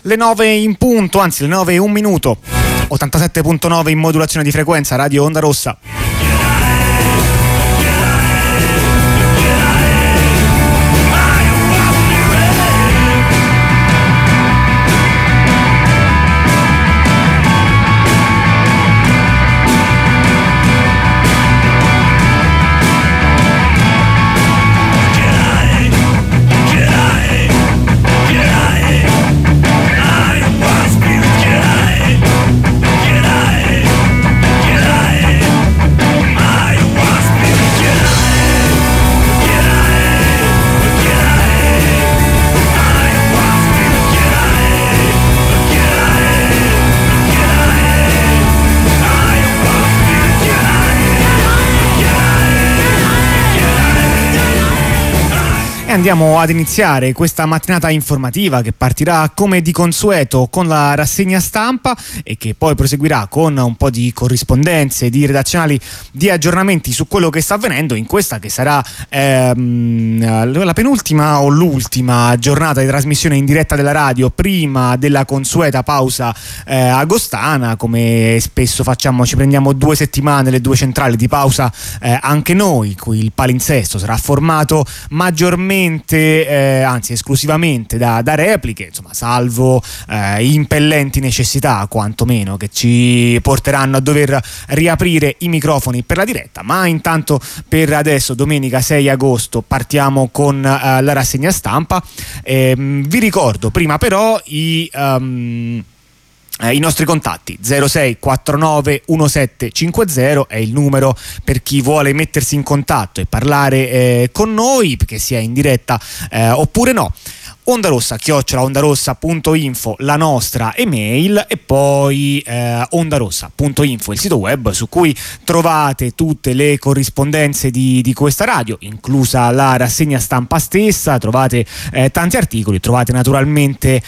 Le 9 in punto, anzi le 9 e un minuto. 87.9 in modulazione di frequenza, Radio Onda Rossa. E andiamo ad iniziare questa mattinata informativa che partirà come di consueto con la rassegna stampa e che poi proseguirà con un po' di corrispondenze, di redazionali, di aggiornamenti su quello che sta avvenendo in questa che sarà la penultima o l'ultima giornata di trasmissione in diretta della radio prima della consueta pausa agostana. Come spesso facciamo, ci prendiamo 2 settimane, le 2 centrali di pausa anche noi, cui il palinsesto sarà formato maggiormente anzi esclusivamente da repliche, insomma, salvo impellenti necessità quantomeno che ci porteranno a dover riaprire i microfoni per la diretta. Ma intanto per adesso, domenica 6 agosto, partiamo con la rassegna stampa. Vi ricordo prima però i nostri contatti: 06 49 17 50 è il numero per chi vuole mettersi in contatto e parlare con noi, che sia in diretta oppure no. ondarossa@ondarossa.info la nostra email, e poi ondarossa.info il sito web su cui trovate tutte le corrispondenze di questa radio, inclusa la rassegna stampa stessa. Trovate tanti articoli, trovate naturalmente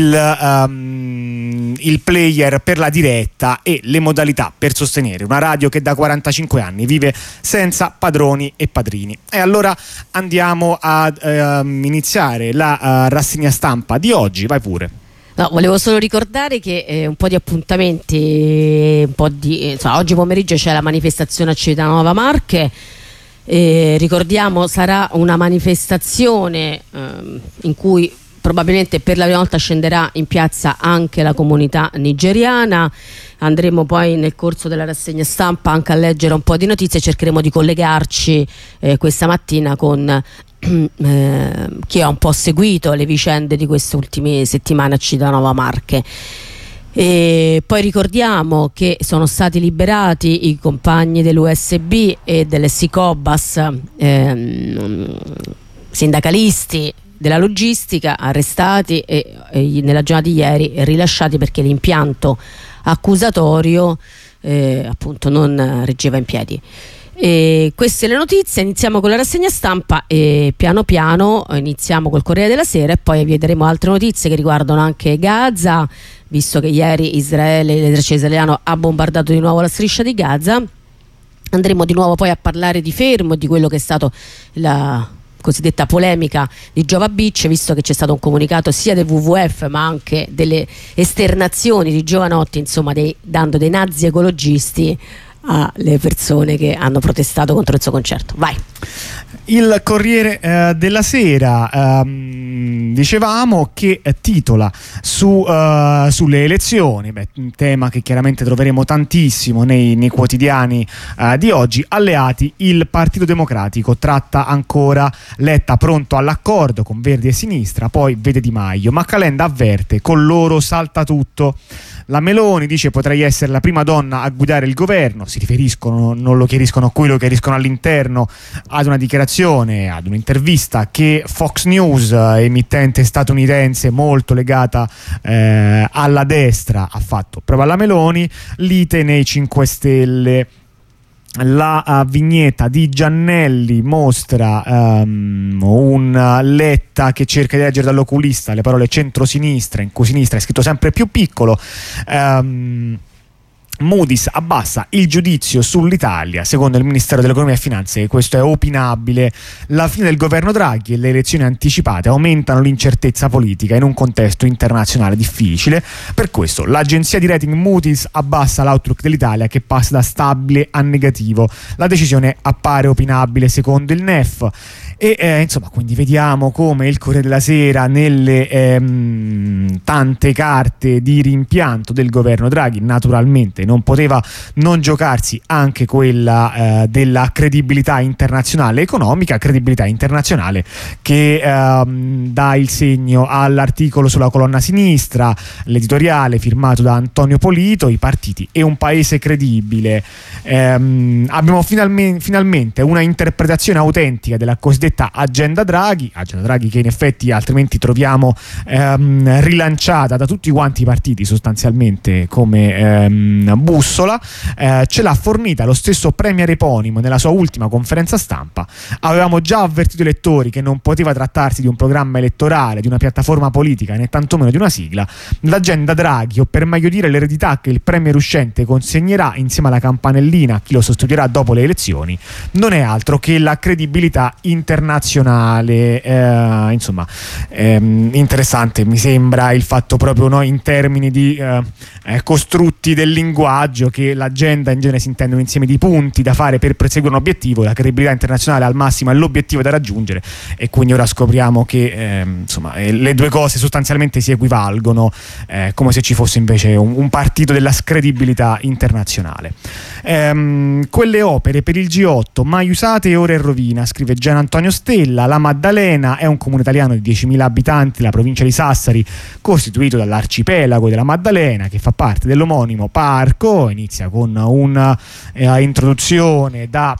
il player per la diretta e le modalità per sostenere una radio che da 45 anni vive senza padroni e padrini. E allora andiamo ad iniziare la rassegna stampa di oggi. Vai pure. No, volevo solo ricordare che un po' di appuntamenti, oggi pomeriggio c'è la manifestazione a Civitanova Marche. Ricordiamo, sarà una manifestazione in cui probabilmente per la prima volta scenderà in piazza anche la comunità nigeriana. Andremo poi nel corso della rassegna stampa anche a leggere un po' di notizie, cercheremo di collegarci questa mattina con chi ha un po' seguito le vicende di queste ultime settimane a Civitanova Marche. E poi ricordiamo che sono stati liberati i compagni dell'USB e delle Sicobas, sindacalisti della logistica, arrestati e nella giornata di ieri rilasciati perché l'impianto accusatorio appunto non reggeva in piedi. E queste le notizie. Iniziamo con la rassegna stampa e piano piano iniziamo col Corriere della Sera e poi vedremo altre notizie che riguardano anche Gaza, visto che ieri l'esercito israeliano ha bombardato di nuovo la striscia di Gaza. Andremo di nuovo poi a parlare di Fermo e di quello che è stato la cosiddetta polemica di Giova Beach, visto che c'è stato un comunicato sia del WWF ma anche delle esternazioni di Giovanotti, insomma dando dei nazi ecologisti alle persone che hanno protestato contro il suo concerto. Vai. Il Corriere della Sera dicevamo che titola sulle elezioni, un tema che chiaramente troveremo tantissimo nei quotidiani di oggi. Alleati, il Partito Democratico tratta ancora Letta pronto all'accordo con Verdi e Sinistra, poi vede Di Maio, ma Calenda avverte con loro salta tutto. La Meloni dice potrei essere la prima donna a guidare il governo, si riferiscono, non lo chiariscono qui, lo chiariscono all'interno, ad una dichiarazione, ad un'intervista che Fox News, emittente statunitense molto legata alla destra, ha fatto proprio alla Meloni. Lite nei 5 Stelle. La vignetta di Giannelli mostra un Letta che cerca di leggere dall'oculista le parole centrosinistra, in cui sinistra è scritto sempre più piccolo. Moody's abbassa il giudizio sull'Italia. Secondo il Ministero dell'Economia e Finanze, questo è opinabile. La fine del governo Draghi e le elezioni anticipate aumentano l'incertezza politica in un contesto internazionale difficile. Per questo l'agenzia di rating Moody's abbassa l'outlook dell'Italia, che passa da stabile a negativo. La decisione appare opinabile secondo il NEF. E insomma, quindi vediamo come il Corriere della Sera, nelle tante carte di rimpianto del governo Draghi, naturalmente non poteva non giocarsi anche quella della credibilità internazionale economica, credibilità internazionale che dà il segno all'articolo sulla colonna sinistra, l'editoriale firmato da Antonio Polito, I partiti e un paese credibile. Abbiamo finalmente una interpretazione autentica della cosiddetta agenda Draghi, che in effetti altrimenti troviamo rilanciata da tutti quanti i partiti sostanzialmente come bussola. Ce l'ha fornita lo stesso premier eponimo nella sua ultima conferenza stampa. Avevamo già avvertito i lettori che non poteva trattarsi di un programma elettorale, di una piattaforma politica, né tantomeno di una sigla. L'agenda Draghi, o per meglio dire l'eredità che il premier uscente consegnerà insieme alla campanellina a chi lo sostituirà dopo le elezioni, non è altro che la credibilità internazionale. Insomma, interessante mi sembra il fatto proprio, no, in termini di costrutti del linguaggio, che l'agenda in genere si intende un insieme di punti da fare per perseguire un obiettivo. La credibilità internazionale al massimo è l'obiettivo da raggiungere, e quindi ora scopriamo che insomma, le due cose sostanzialmente si equivalgono, come se ci fosse invece un partito della scredibilità internazionale. Quelle opere per il G8 mai usate e ora in rovina, scrive Gian Antonio Stella. La Maddalena è un comune italiano di 10.000 abitanti, la provincia di Sassari, costituito dall'arcipelago della Maddalena, che fa parte dell'omonimo parco. Inizia con una introduzione da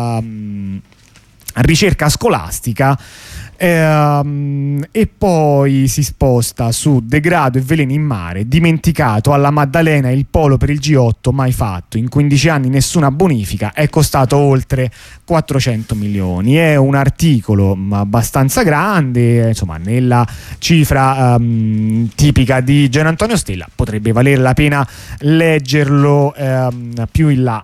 ricerca scolastica, e poi si sposta su degrado e veleni in mare. Dimenticato, alla Maddalena il polo per il G8 mai fatto, in 15 anni nessuna bonifica, è costato oltre 400 milioni. È un articolo abbastanza grande, insomma, nella cifra tipica di Gian Antonio Stella. Potrebbe valere la pena leggerlo più in là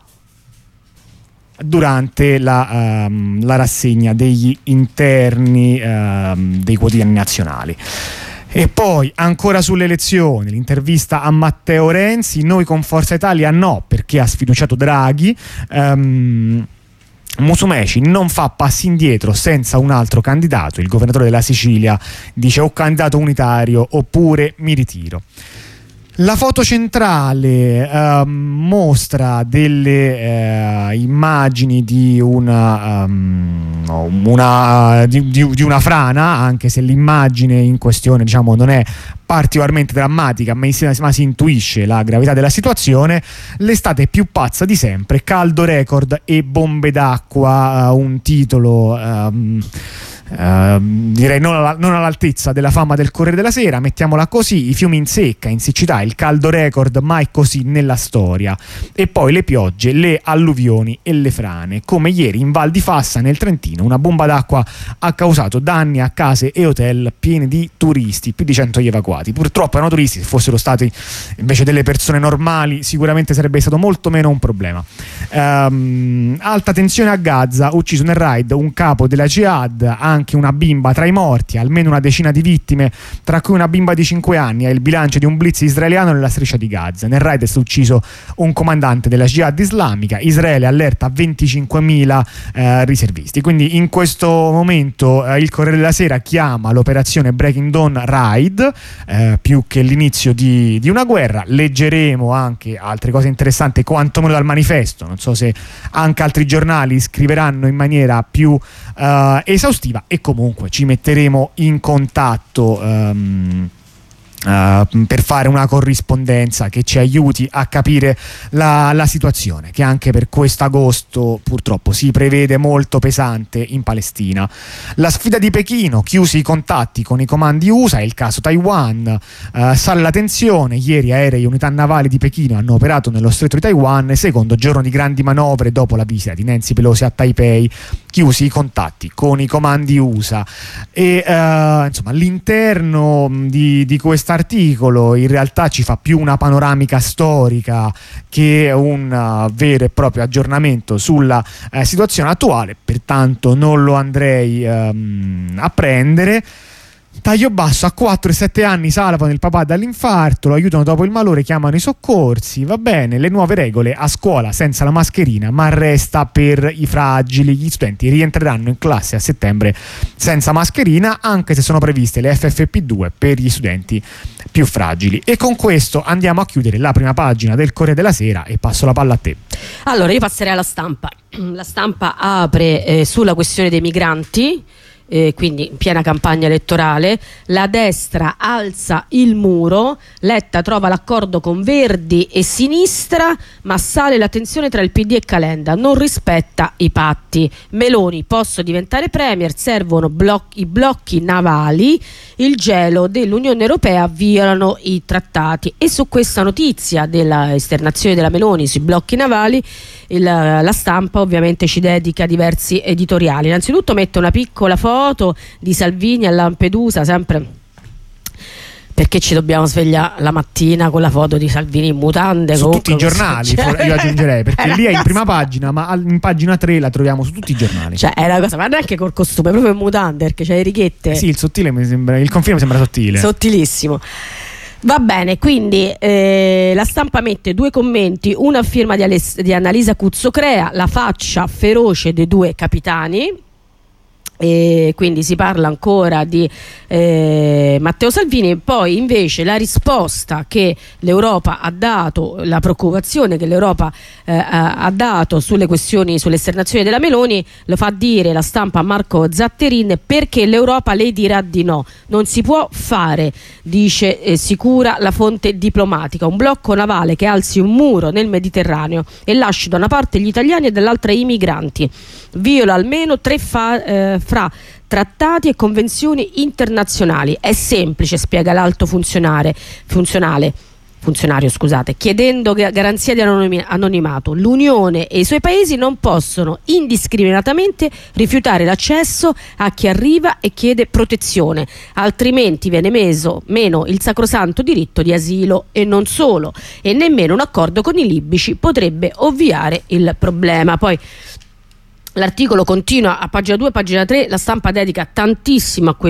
durante la rassegna degli interni dei quotidiani nazionali. E poi ancora sulle elezioni, l'intervista a Matteo Renzi: noi con Forza Italia no, perché ha sfiduciato Draghi. Musumeci non fa passi indietro senza un altro candidato. Il governatore della Sicilia dice: o candidato unitario oppure mi ritiro. La foto centrale mostra delle immagini di una frana, anche se l'immagine in questione, diciamo, non è particolarmente drammatica, ma si intuisce la gravità della situazione. L'estate più pazza di sempre, caldo record e bombe d'acqua, un titolo direi non all'altezza della fama del Corriere della Sera, mettiamola così. I fiumi in secca, in siccità, il caldo record mai così nella storia, e poi le piogge, le alluvioni e le frane, come ieri in Val di Fassa nel Trentino. Una bomba d'acqua ha causato danni a case e hotel pieni di turisti, più di 100 gli evacuati. Purtroppo erano turisti, se fossero stati invece delle persone normali sicuramente sarebbe stato molto meno un problema. Alta tensione a Gaza, ucciso nel raid un capo della Jihad, anche una bimba tra i morti, almeno una decina di vittime, tra cui una bimba di 5 anni. È il bilancio di un blitz israeliano nella striscia di Gaza. Nel raid è stato ucciso un comandante della Jihad islamica. Israele allerta 25.000 riservisti. Quindi in questo momento il Corriere della Sera chiama l'operazione Breaking Dawn raid, più che l'inizio di una guerra. Leggeremo anche altre cose interessanti, quantomeno dal Manifesto. Non so se anche altri giornali scriveranno in maniera più esaustiva, e comunque ci metteremo in contatto per fare una corrispondenza che ci aiuti a capire la situazione, che anche per quest'agosto purtroppo si prevede molto pesante in Palestina. La sfida di Pechino, chiusi i contatti con i comandi USA, è il caso Taiwan. Sale la tensione, ieri aerei e unità navali di Pechino hanno operato nello stretto di Taiwan, secondo giorno di grandi manovre dopo la visita di Nancy Pelosi a Taipei. Chiusi i contatti con i comandi USA, e insomma all'interno di questa quest'articolo in realtà ci fa più una panoramica storica che un vero e proprio aggiornamento sulla situazione attuale, pertanto non lo andrei a prendere. Taglio basso: a 4 e 7 anni salvano il papà dall'infarto, lo aiutano dopo il malore, chiamano i soccorsi. Va bene, le nuove regole: a scuola senza la mascherina, ma resta per i fragili. Gli studenti rientreranno in classe a settembre senza mascherina, anche se sono previste le FFP2 per gli studenti più fragili. E con questo andiamo a chiudere la prima pagina del Corriere della Sera e passo la palla a te. Allora, io passerei alla Stampa. La Stampa apre sulla questione dei migranti. Quindi in piena campagna elettorale, la destra alza il muro, Letta trova l'accordo con Verdi e Sinistra, ma sale la tensione tra il PD e Calenda, non rispetta i patti. Meloni: posso diventare premier, servono i blocchi navali, il gelo dell'Unione Europea, violano i trattati. E su questa notizia della esternazione della Meloni sui blocchi navali la Stampa ovviamente ci dedica diversi editoriali. Innanzitutto mette una piccola foto di Salvini a Lampedusa, sempre perché ci dobbiamo svegliare la mattina con la foto di Salvini in mutande su tutti i giornali, io aggiungerei, perché lì è in prima pagina, ma in pagina 3 la troviamo su tutti i giornali. Cioè è una cosa, ma neanche col costume, proprio in mutande, perché c'è le righette. Sì, il sottile mi sembra, il confine mi sembra sottile, sottilissimo. Va bene, quindi la Stampa mette due commenti, una a firma di Annalisa Cuzzocrea, la faccia feroce dei due capitani. E quindi si parla ancora di Matteo Salvini. Poi invece la risposta che l'Europa ha dato, la preoccupazione che l'Europa ha dato sulle questioni, sulle esternazioni della Meloni, lo fa dire la Stampa a Marco Zatterin, perché l'Europa le dirà di no. Non si può fare, dice sicura la fonte diplomatica, un blocco navale che alzi un muro nel Mediterraneo e lasci da una parte gli italiani e dall'altra i migranti. Viola almeno 3 fra trattati e convenzioni internazionali. È semplice, spiega l'alto funzionario, chiedendo garanzia di anonimato. L'Unione e i suoi paesi non possono indiscriminatamente rifiutare l'accesso a chi arriva e chiede protezione, altrimenti viene meno il sacrosanto diritto di asilo. E non solo, e nemmeno un accordo con i libici potrebbe ovviare il problema. Poi l'articolo continua a pagina 2, pagina 3, la Stampa dedica tantissimo a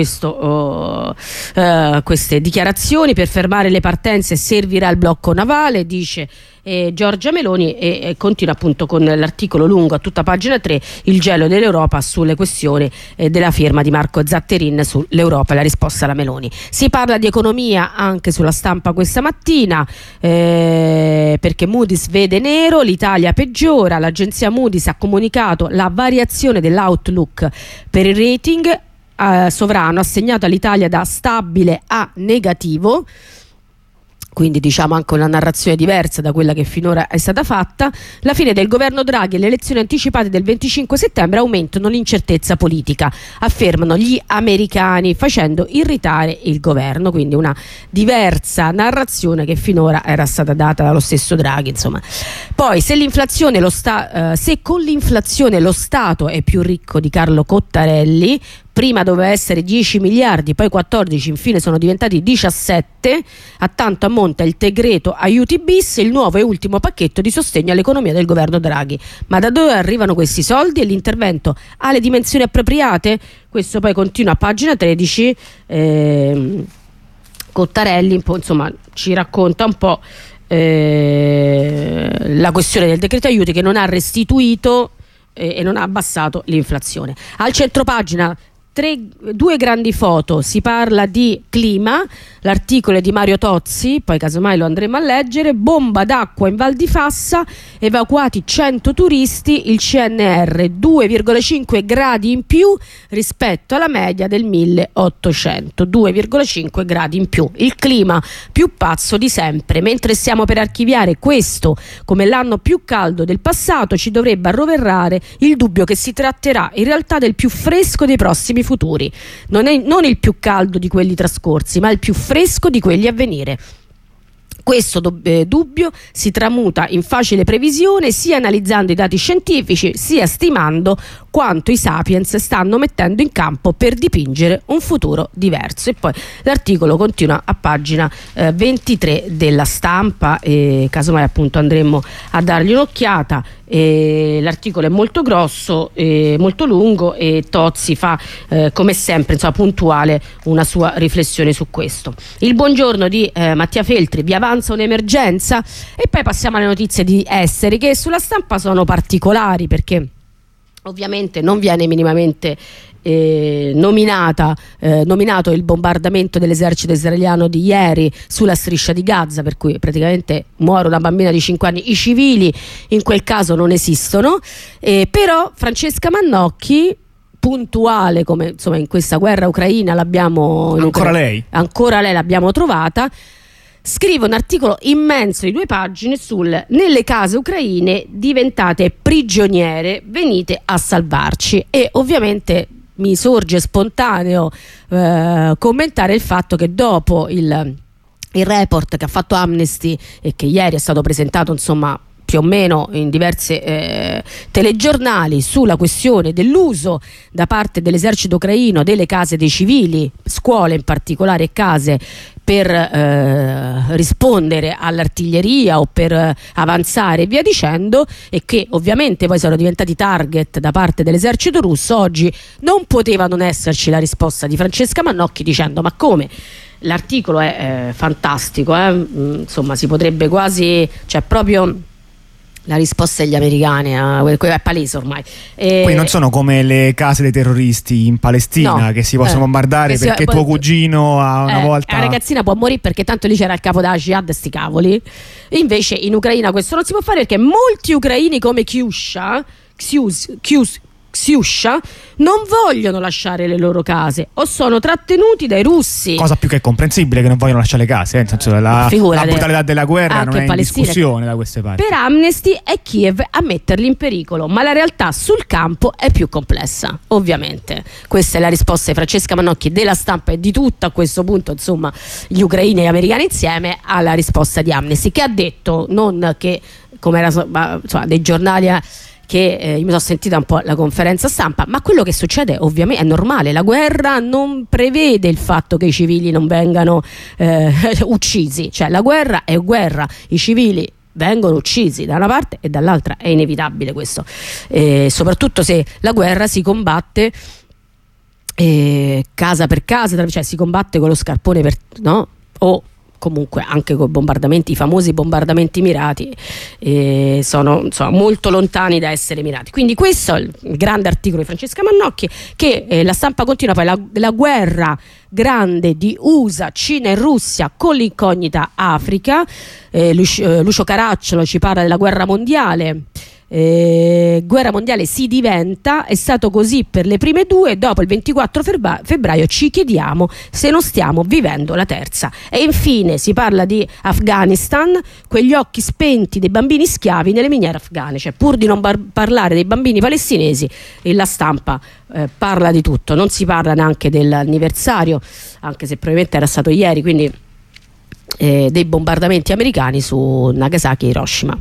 queste dichiarazioni. Per fermare le partenze servirà il blocco navale, dice Giorgia Meloni, e continua appunto con l'articolo lungo a tutta pagina 3, il gelo dell'Europa, sulle questioni della firma di Marco Zatterin sull'Europa e la risposta alla Meloni. Si parla di economia anche sulla Stampa questa mattina, perché Moody's vede nero, l'Italia peggiora, l'agenzia Moody's ha comunicato la variazione dell'outlook per il rating sovrano, assegnato all'Italia da stabile a negativo. Quindi diciamo anche una narrazione diversa da quella che finora è stata fatta. La fine del governo Draghi e le elezioni anticipate del 25 settembre aumentano l'incertezza politica, affermano gli americani, facendo irritare il governo. Quindi una diversa narrazione che finora era stata data dallo stesso Draghi, insomma. Poi se con l'inflazione lo Stato è più ricco di Carlo Cottarelli, prima doveva essere 10 miliardi, poi 14, infine sono diventati 17, a tanto ammonta il decreto aiuti bis, il nuovo e ultimo pacchetto di sostegno all'economia del governo Draghi. Ma da dove arrivano questi soldi e l'intervento ha le dimensioni appropriate? Questo poi continua a pagina 13, Cottarelli insomma ci racconta un po' la questione del decreto aiuti, che non ha restituito e non ha abbassato l'inflazione. Al centropagina due grandi foto, si parla di clima, l'articolo è di Mario Tozzi, poi casomai lo andremo a leggere. Bomba d'acqua in Val di Fassa, evacuati 100 turisti, il CNR 2,5 gradi in più rispetto alla media del 1800, 2,5 gradi in più, il clima più pazzo di sempre. Mentre stiamo per archiviare questo come l'anno più caldo del passato, ci dovrebbe arroverare il dubbio che si tratterà in realtà del più fresco dei prossimi futuri, non il più caldo di quelli trascorsi, ma il più fresco di quelli a venire. Questo dubbio si tramuta in facile previsione sia analizzando i dati scientifici sia stimando quanto i sapiens stanno mettendo in campo per dipingere un futuro diverso. E poi l'articolo continua a pagina 23 della Stampa, e casomai appunto andremo a dargli un'occhiata. L'articolo è molto grosso, molto lungo, e Tozzi fa come sempre, insomma, puntuale una sua riflessione su questo. Il buongiorno di Mattia Feltri: vi avanza un'emergenza? E poi passiamo alle notizie di esteri, che sulla Stampa sono particolari perché ovviamente non viene minimamente nominato il bombardamento dell'esercito israeliano di ieri sulla striscia di Gaza, per cui praticamente muore una bambina di 5 anni. I civili in quel caso non esistono, però Francesca Mannocchi, puntuale come insomma in questa guerra ucraina l'abbiamo lei l'abbiamo trovata, scrive un articolo immenso di 2 pagine sul "nelle case ucraine diventate prigioniere, venite a salvarci". E ovviamente mi sorge spontaneo commentare il fatto che dopo il report che ha fatto Amnesty e che ieri è stato presentato insomma più o meno in diverse telegiornali sulla questione dell'uso da parte dell'esercito ucraino delle case dei civili, scuole in particolare e case, per rispondere all'artiglieria o per avanzare e via dicendo, e che ovviamente poi sono diventati target da parte dell'esercito russo, oggi non poteva non esserci la risposta di Francesca Mannocchi dicendo: ma come? L'articolo è fantastico, insomma si potrebbe quasi, cioè proprio la risposta degli americani è palese ormai. Quindi non sono come le case dei terroristi in Palestina, no, che si possono bombardare perché tuo cugino ha una volta... La ragazzina può morire perché tanto lì c'era il capo della Jihad, sti cavoli. Invece in Ucraina questo non si può fare perché molti ucraini come Ksiusha non vogliono lasciare le loro case o sono trattenuti dai russi. Cosa più che comprensibile che non vogliono lasciare le case, nel senso la brutalità della guerra non è in discussione da queste parti. Per Amnesty è Kiev a metterli in pericolo, ma la realtà sul campo è più complessa, ovviamente. Questa è la risposta di Francesca Mannocchi della Stampa e di tutto a questo punto, insomma, gli ucraini e gli americani insieme, alla risposta di Amnesty, che ha detto, non che come era insomma, dei giornali che io mi sono sentita un po' la conferenza stampa, ma quello che succede ovviamente è normale. La guerra non prevede il fatto che i civili non vengano uccisi, cioè la guerra è guerra, i civili vengono uccisi da una parte e dall'altra, è inevitabile questo, soprattutto se la guerra si combatte casa per casa, cioè si combatte con lo scarpone no? O comunque anche con bombardamenti, i famosi bombardamenti mirati, sono insomma molto lontani da essere mirati. Quindi questo è il grande articolo di Francesca Mannocchi, che la Stampa continua poi la guerra grande di USA, Cina e Russia con l'incognita Africa. Lucio Caracciolo ci parla della guerra mondiale. Guerra mondiale si diventa, è stato così per le prime 2, dopo il 24 febbraio ci chiediamo se non stiamo vivendo la terza. E infine si parla di Afghanistan, quegli occhi spenti dei bambini schiavi nelle miniere afghane, cioè pur di non parlare dei bambini palestinesi, la Stampa parla di tutto, non si parla neanche dell'anniversario, anche se probabilmente era stato ieri, quindi dei bombardamenti americani su Nagasaki e Hiroshima.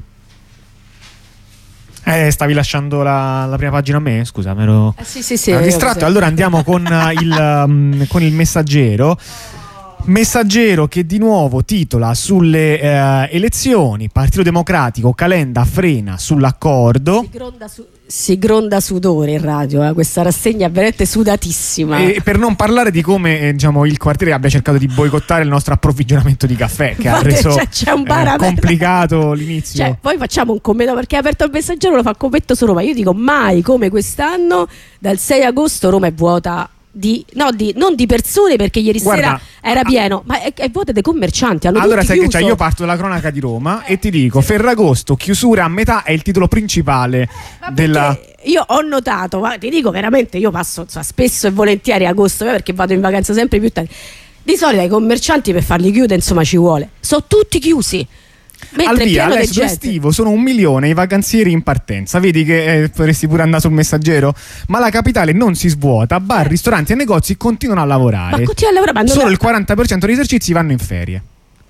Stavi lasciando la prima pagina a me? Scusa, mi ero distratto. Sì. Allora andiamo con il Messaggero. Messaggero che di nuovo titola sulle elezioni: Partito Democratico, Calenda frena sull'accordo. Si gronda sudore in radio, questa rassegna è veramente sudatissima. E per non parlare di come diciamo, il quartiere abbia cercato di boicottare il nostro approvvigionamento di caffè, che ha reso complicato l'inizio. Cioè, poi facciamo un commento, perché ha aperto il Messaggero, lo fa commento su Roma. Io dico, mai come quest'anno dal 6 agosto Roma è vuota non di persone, perché ieri sera era pieno, ma è vuota dei commercianti. Allora sai che io parto dalla cronaca di Roma e ti dico: Ferragosto, chiusura a metà, è il titolo principale della... Io ho notato, ma ti dico veramente, io passo spesso e volentieri agosto, perché vado in vacanza sempre più tardi. Di solito i commercianti per farli chiudere insomma ci vuole, sono tutti chiusi. Al via, l'esodo estivo sono 1 milione i vacanzieri in partenza. Vedi che potresti pure andare sul Messaggero. Ma la capitale non si svuota, bar, ristoranti e negozi continuano a lavorare. Ma solo il 40% degli esercizi vanno in ferie.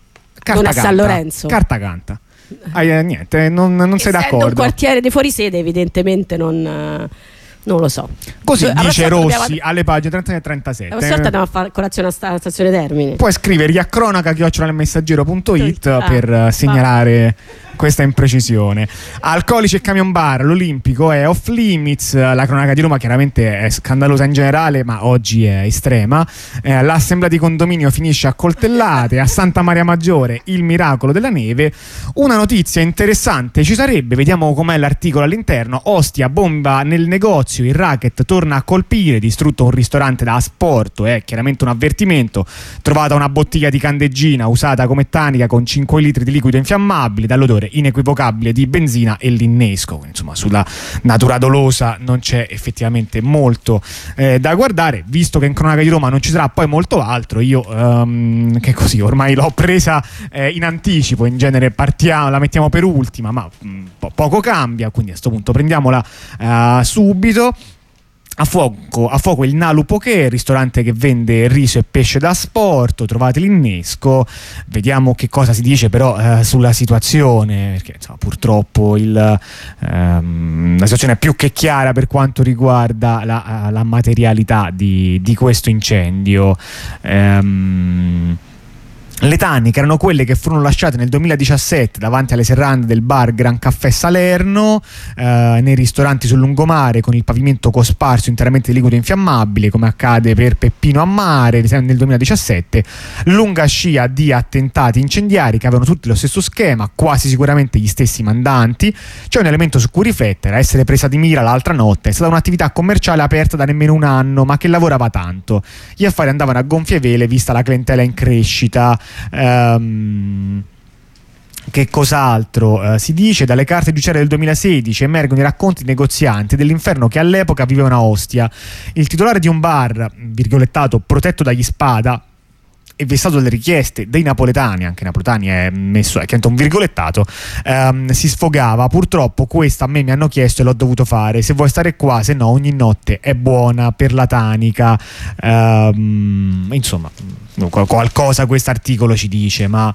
non è San Lorenzo. Carta canta. Niente, non sei d'accordo. Un quartiere dei fuorisede evidentemente non lo so. Così dice Rossi alle pagine 36 e 37. La prossima volta andiamo a fare colazione a stazione Termini. Puoi scrivergli a cronaca@ilmessaggero.it per segnalare questa imprecisione. Alcolici e camion bar, l'Olimpico è off limits, la cronaca di Roma chiaramente è scandalosa in generale, ma oggi è estrema. L'assemblea di condominio finisce a coltellate, a Santa Maria Maggiore il miracolo della neve. Una notizia interessante ci sarebbe, vediamo com'è l'articolo all'interno. Ostia, bomba nel negozio, il racket torna a colpire, distrutto un ristorante da asporto, è chiaramente un avvertimento. Trovata una bottiglia di candeggina usata come tanica con 5 litri di liquido infiammabile dall'odore inequivocabile di benzina e l'innesco. Insomma, sulla natura dolosa non c'è effettivamente molto da guardare, visto che in cronaca di Roma non ci sarà poi molto altro. Io che così ormai l'ho presa in anticipo, in genere la mettiamo per ultima, ma poco cambia, quindi a questo punto prendiamola subito. A fuoco il Nalu Poké, ristorante che vende riso e pesce da asporto. Trovate l'innesco. Vediamo che cosa si dice però sulla situazione, perché insomma, purtroppo la situazione è più che chiara per quanto riguarda la materialità di questo incendio. Le taniche erano quelle che furono lasciate nel 2017 davanti alle serrande del bar Gran Caffè Salerno, nei ristoranti sul lungomare, con il pavimento cosparso interamente di liquido infiammabile, come accade per Peppino a Mare nel 2017. Lunga scia di attentati incendiari che avevano tutti lo stesso schema, quasi sicuramente gli stessi mandanti. C'è un elemento su cui riflettere: a essere presa di mira l'altra notte è stata un'attività commerciale aperta da nemmeno un anno, ma che lavorava tanto. Gli affari andavano a gonfie vele vista la clientela in crescita. Che cos'altro si dice? Dalle carte giudiziarie del 2016 emergono i racconti di negozianti dell'inferno che all'epoca vivevano a Ostia. Il titolare di un bar, virgolettato, protetto dagli Spada, e vessato dalle richieste dei napoletani, anche napoletani è chiamato un virgolettato, si sfogava: purtroppo questa a me mi hanno chiesto e l'ho dovuto fare, se vuoi stare qua, se no ogni notte è buona per la tanica. Insomma, qualcosa questo articolo ci dice, ma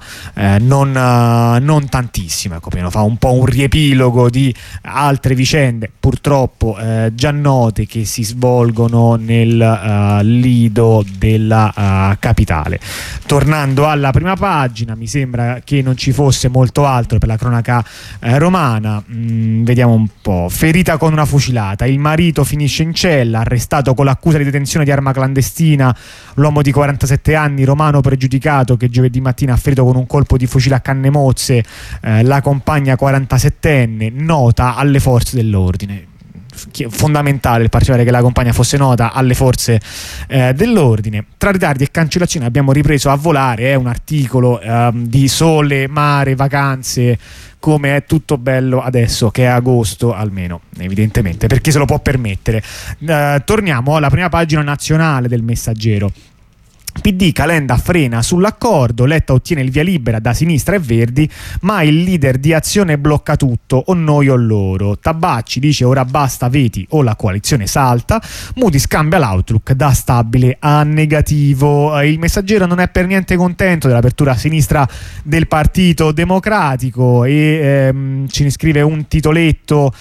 non tantissimo. Ecco, fa un po' un riepilogo di altre vicende purtroppo già note che si svolgono nel lido della capitale. Tornando alla prima pagina, mi sembra che non ci fosse molto altro per la cronaca romana. Vediamo un po'. Ferita con una fucilata, il marito finisce in cella, arrestato con l'accusa di detenzione di arma clandestina l'uomo di 47 anni romano pregiudicato che giovedì mattina ha ferito con un colpo di fucile a canne mozze la compagna 47enne nota alle forze dell'ordine. Fondamentale il particolare che la compagna fosse nota alle forze dell'ordine. Tra ritardi e cancellazioni abbiamo ripreso a volare. È un articolo di sole, mare, vacanze, come è tutto bello adesso che è agosto, almeno evidentemente per chi se lo può permettere. Torniamo alla prima pagina nazionale del Messaggero. PD, Calenda frena sull'accordo, Letta ottiene il via libera da sinistra e Verdi, ma il leader di Azione blocca tutto, o noi o loro. Tabacci dice ora basta veti o la coalizione salta. Moody's cambia l'outlook da stabile a negativo. Il Messaggero non è per niente contento dell'apertura a sinistra del Partito Democratico e ci ne scrive un titoletto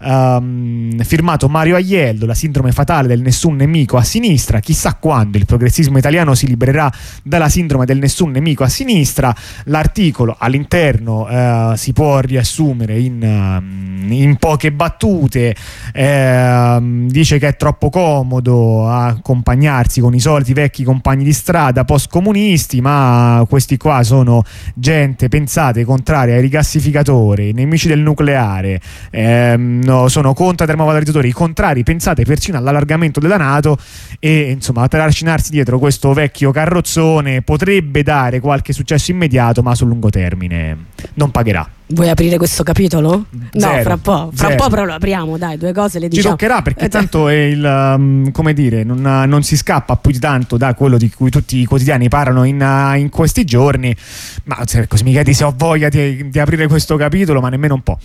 firmato Mario Aiello: la sindrome fatale del nessun nemico a sinistra. Chissà quando il progressismo italiano si libererà dalla sindrome del nessun nemico a sinistra. L'articolo all'interno si può riassumere in poche battute. Dice che è troppo comodo accompagnarsi con i soliti vecchi compagni di strada post-comunisti, ma questi qua sono gente, pensate, contraria ai rigassificatori, nemici del nucleare, sono contro i termovalorizzatori, contrari, pensate, persino all'allargamento della NATO, e insomma trascinarsi dietro questo vecchio carrozzone potrebbe dare qualche successo immediato, ma sul lungo termine non pagherà. Vuoi aprire questo capitolo? Zero, no, fra un po' però lo apriamo, dai, due cose le diciamo. Ci toccherà, perché tanto è come dire, non si scappa più di tanto da quello di cui tutti i quotidiani parlano in questi giorni. Ma se mi chiedi se ho voglia di aprire questo capitolo, ma nemmeno un po'.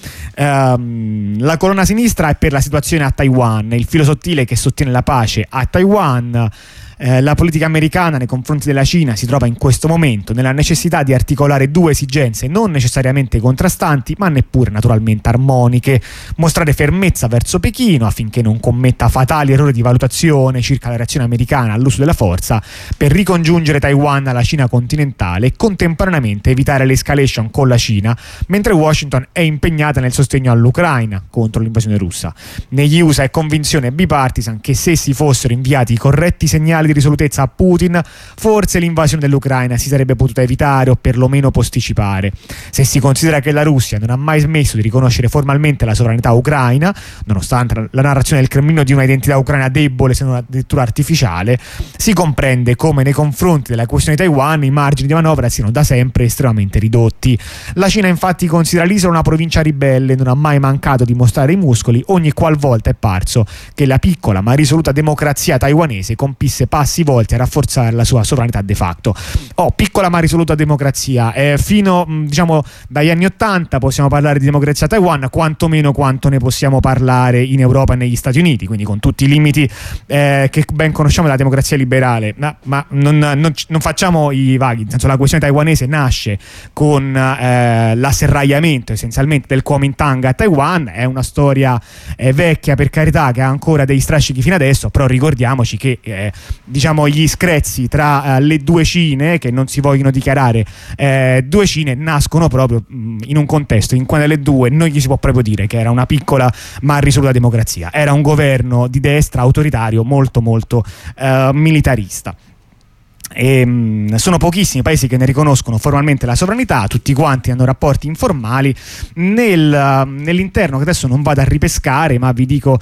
La colonna sinistra è per la situazione a Taiwan, il filo sottile che sostiene la pace a Taiwan. La politica americana nei confronti della Cina si trova in questo momento nella necessità di articolare due esigenze non necessariamente contrastanti, ma neppure naturalmente armoniche: mostrare fermezza verso Pechino affinché non commetta fatali errori di valutazione circa la reazione americana all'uso della forza per ricongiungere Taiwan alla Cina continentale e contemporaneamente evitare l'escalation con la Cina, mentre Washington è impegnata nel sostegno all'Ucraina contro l'invasione russa. Negli USA è convinzione bipartisan che se si fossero inviati i corretti segnali di risolutezza a Putin, forse l'invasione dell'Ucraina si sarebbe potuta evitare o perlomeno posticipare. Se si considera che la Russia non ha mai smesso di riconoscere formalmente la sovranità ucraina, nonostante la narrazione del Cremlino di una identità ucraina debole se non addirittura artificiale, si comprende come nei confronti della questione di Taiwan i margini di manovra siano da sempre estremamente ridotti. La Cina infatti considera l'isola una provincia ribelle e non ha mai mancato di mostrare i muscoli ogni qualvolta è parso che la piccola ma risoluta democrazia taiwanese compisse passi volti a rafforzare la sua sovranità de facto. Piccola ma risoluta democrazia, fino diciamo dagli anni 80 possiamo parlare di democrazia a Taiwan quantomeno quanto ne possiamo parlare in Europa e negli Stati Uniti, quindi con tutti i limiti che ben conosciamo della democrazia liberale, ma non facciamo i vaghi, nel senso la questione taiwanese nasce con l'asserragliamento essenzialmente del Kuomintang a Taiwan. È una storia vecchia, per carità, che ha ancora dei strascichi fino adesso, però ricordiamoci che diciamo gli screzi tra le due Cine, che non si vogliono dichiarare due Cine, nascono proprio in un contesto in cui nelle due non gli si può proprio dire che era una piccola ma risoluta democrazia, era un governo di destra autoritario molto molto militarista. Sono pochissimi i paesi che ne riconoscono formalmente la sovranità, tutti quanti hanno rapporti informali nell'interno, che adesso non vado a ripescare, ma vi dico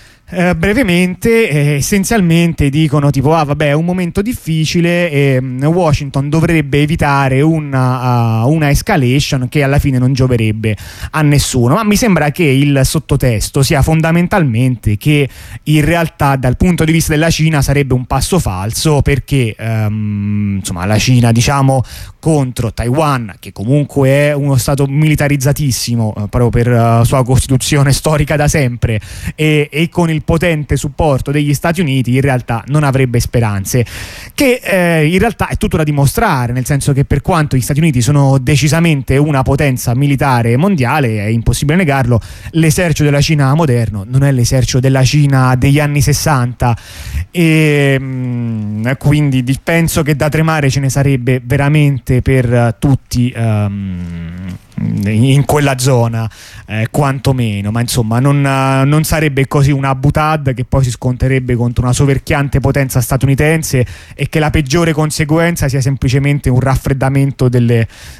brevemente. Essenzialmente dicono tipo vabbè, è un momento difficile e Washington dovrebbe evitare una escalation che alla fine non gioverebbe a nessuno, ma mi sembra che il sottotesto sia fondamentalmente che in realtà dal punto di vista della Cina sarebbe un passo falso, perché insomma la Cina, diciamo, contro Taiwan, che comunque è uno stato militarizzatissimo proprio per sua costituzione storica da sempre, e con il potente supporto degli Stati Uniti, in realtà non avrebbe speranze, che in realtà è tutto da dimostrare, nel senso che per quanto gli Stati Uniti sono decisamente una potenza militare mondiale, è impossibile negarlo, l'esercito della Cina moderno non è l'esercito della Cina degli anni 60, e quindi penso che da tremare ce ne sarebbe veramente per tutti in quella zona, quantomeno, ma insomma non sarebbe così una butad che poi si sconterebbe contro una soverchiante potenza statunitense e che la peggiore conseguenza sia semplicemente un raffreddamento della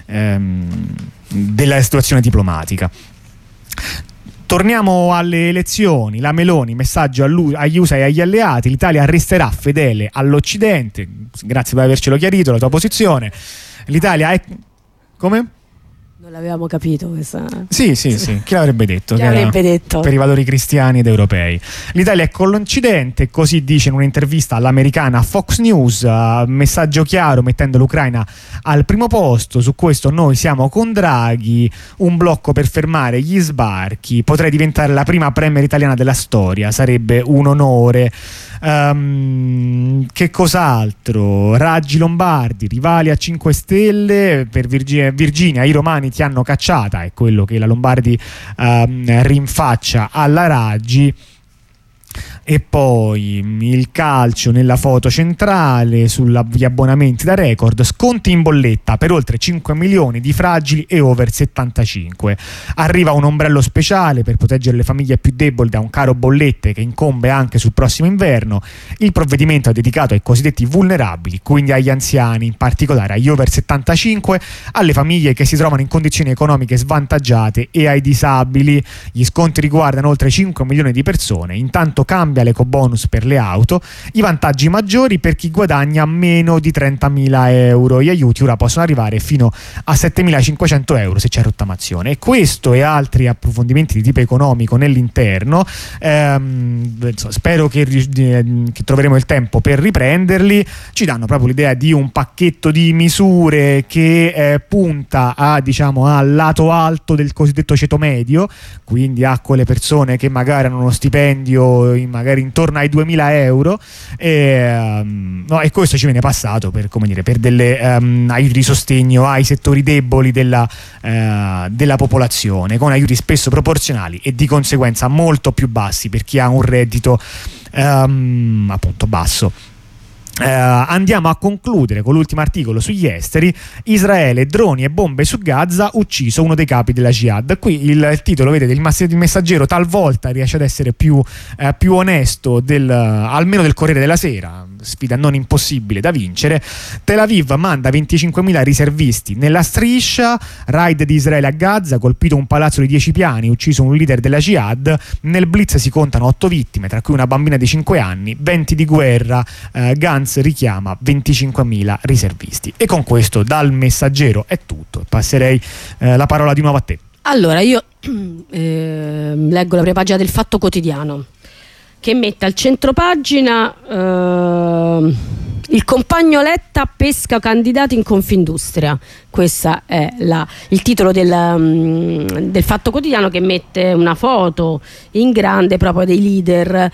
situazione diplomatica. Torniamo alle elezioni. La Meloni, messaggio agli USA e agli alleati: l'Italia resterà fedele all'Occidente. Grazie per avercelo chiarito la tua posizione. L'Italia è... Come? Non l'avevamo capito questa. Sì. Chi l'avrebbe detto? Chi l'avrebbe detto? Per i valori cristiani ed europei. L'Italia è con l'Occidente, così dice in un'intervista all'americana Fox News. Messaggio chiaro, mettendo l'Ucraina al primo posto. Su questo noi siamo con Draghi. Un blocco per fermare gli sbarchi. Potrei diventare la prima premier italiana della storia. Sarebbe un onore. Che cos'altro? Raggi Lombardi, rivali a 5 Stelle per Virginia, i romani ti hanno cacciata, è quello che la Lombardi rinfaccia alla Raggi. E poi il calcio nella foto centrale, sugli abbonamenti da record, sconti in bolletta per oltre 5 milioni di fragili e over 75. Arriva un ombrello speciale per proteggere le famiglie più deboli da un caro bollette che incombe anche sul prossimo inverno. Il provvedimento è dedicato ai cosiddetti vulnerabili, quindi agli anziani, in particolare agli over 75, alle famiglie che si trovano in condizioni economiche svantaggiate e ai disabili. Gli sconti riguardano oltre 5 milioni di persone. Intanto cambia l'ecobonus per le auto, i vantaggi maggiori per chi guadagna meno di 30.000 euro. Gli aiuti ora possono arrivare fino a 7.500 euro se c'è rottamazione. E questo e altri approfondimenti di tipo economico nell'interno, spero che troveremo il tempo per riprenderli, ci danno proprio l'idea di un pacchetto di misure che punta a, diciamo, al lato alto del cosiddetto ceto medio, quindi a quelle persone che magari hanno uno stipendio magari magari intorno ai 2.000 euro, e questo ci viene passato per, come dire, per delle aiuti di sostegno ai settori deboli della popolazione, con aiuti spesso proporzionali e di conseguenza molto più bassi per chi ha un reddito appunto basso. Andiamo a concludere con l'ultimo articolo sugli esteri. Israele, droni e bombe su Gaza, ucciso uno dei capi della Jihad. Qui il titolo, vedete, il Messaggero talvolta riesce ad essere più onesto almeno del Corriere della Sera, sfida non impossibile da vincere. Tel Aviv manda 25.000 riservisti nella striscia. Raid di Israele a Gaza, colpito un palazzo di 10 piani, ucciso un leader della Jihad. Nel blitz si contano 8 vittime, tra cui una bambina di 5 anni. Venti di guerra, Gantz richiama 25.000 riservisti. E con questo dal Messaggero è tutto. Passerei la parola di nuovo a te. Allora, io leggo la prima pagina del Fatto Quotidiano, che mette al centropagina il compagno Letta pesca candidati in Confindustria. Questo è il titolo del Fatto Quotidiano, che mette una foto in grande proprio dei leader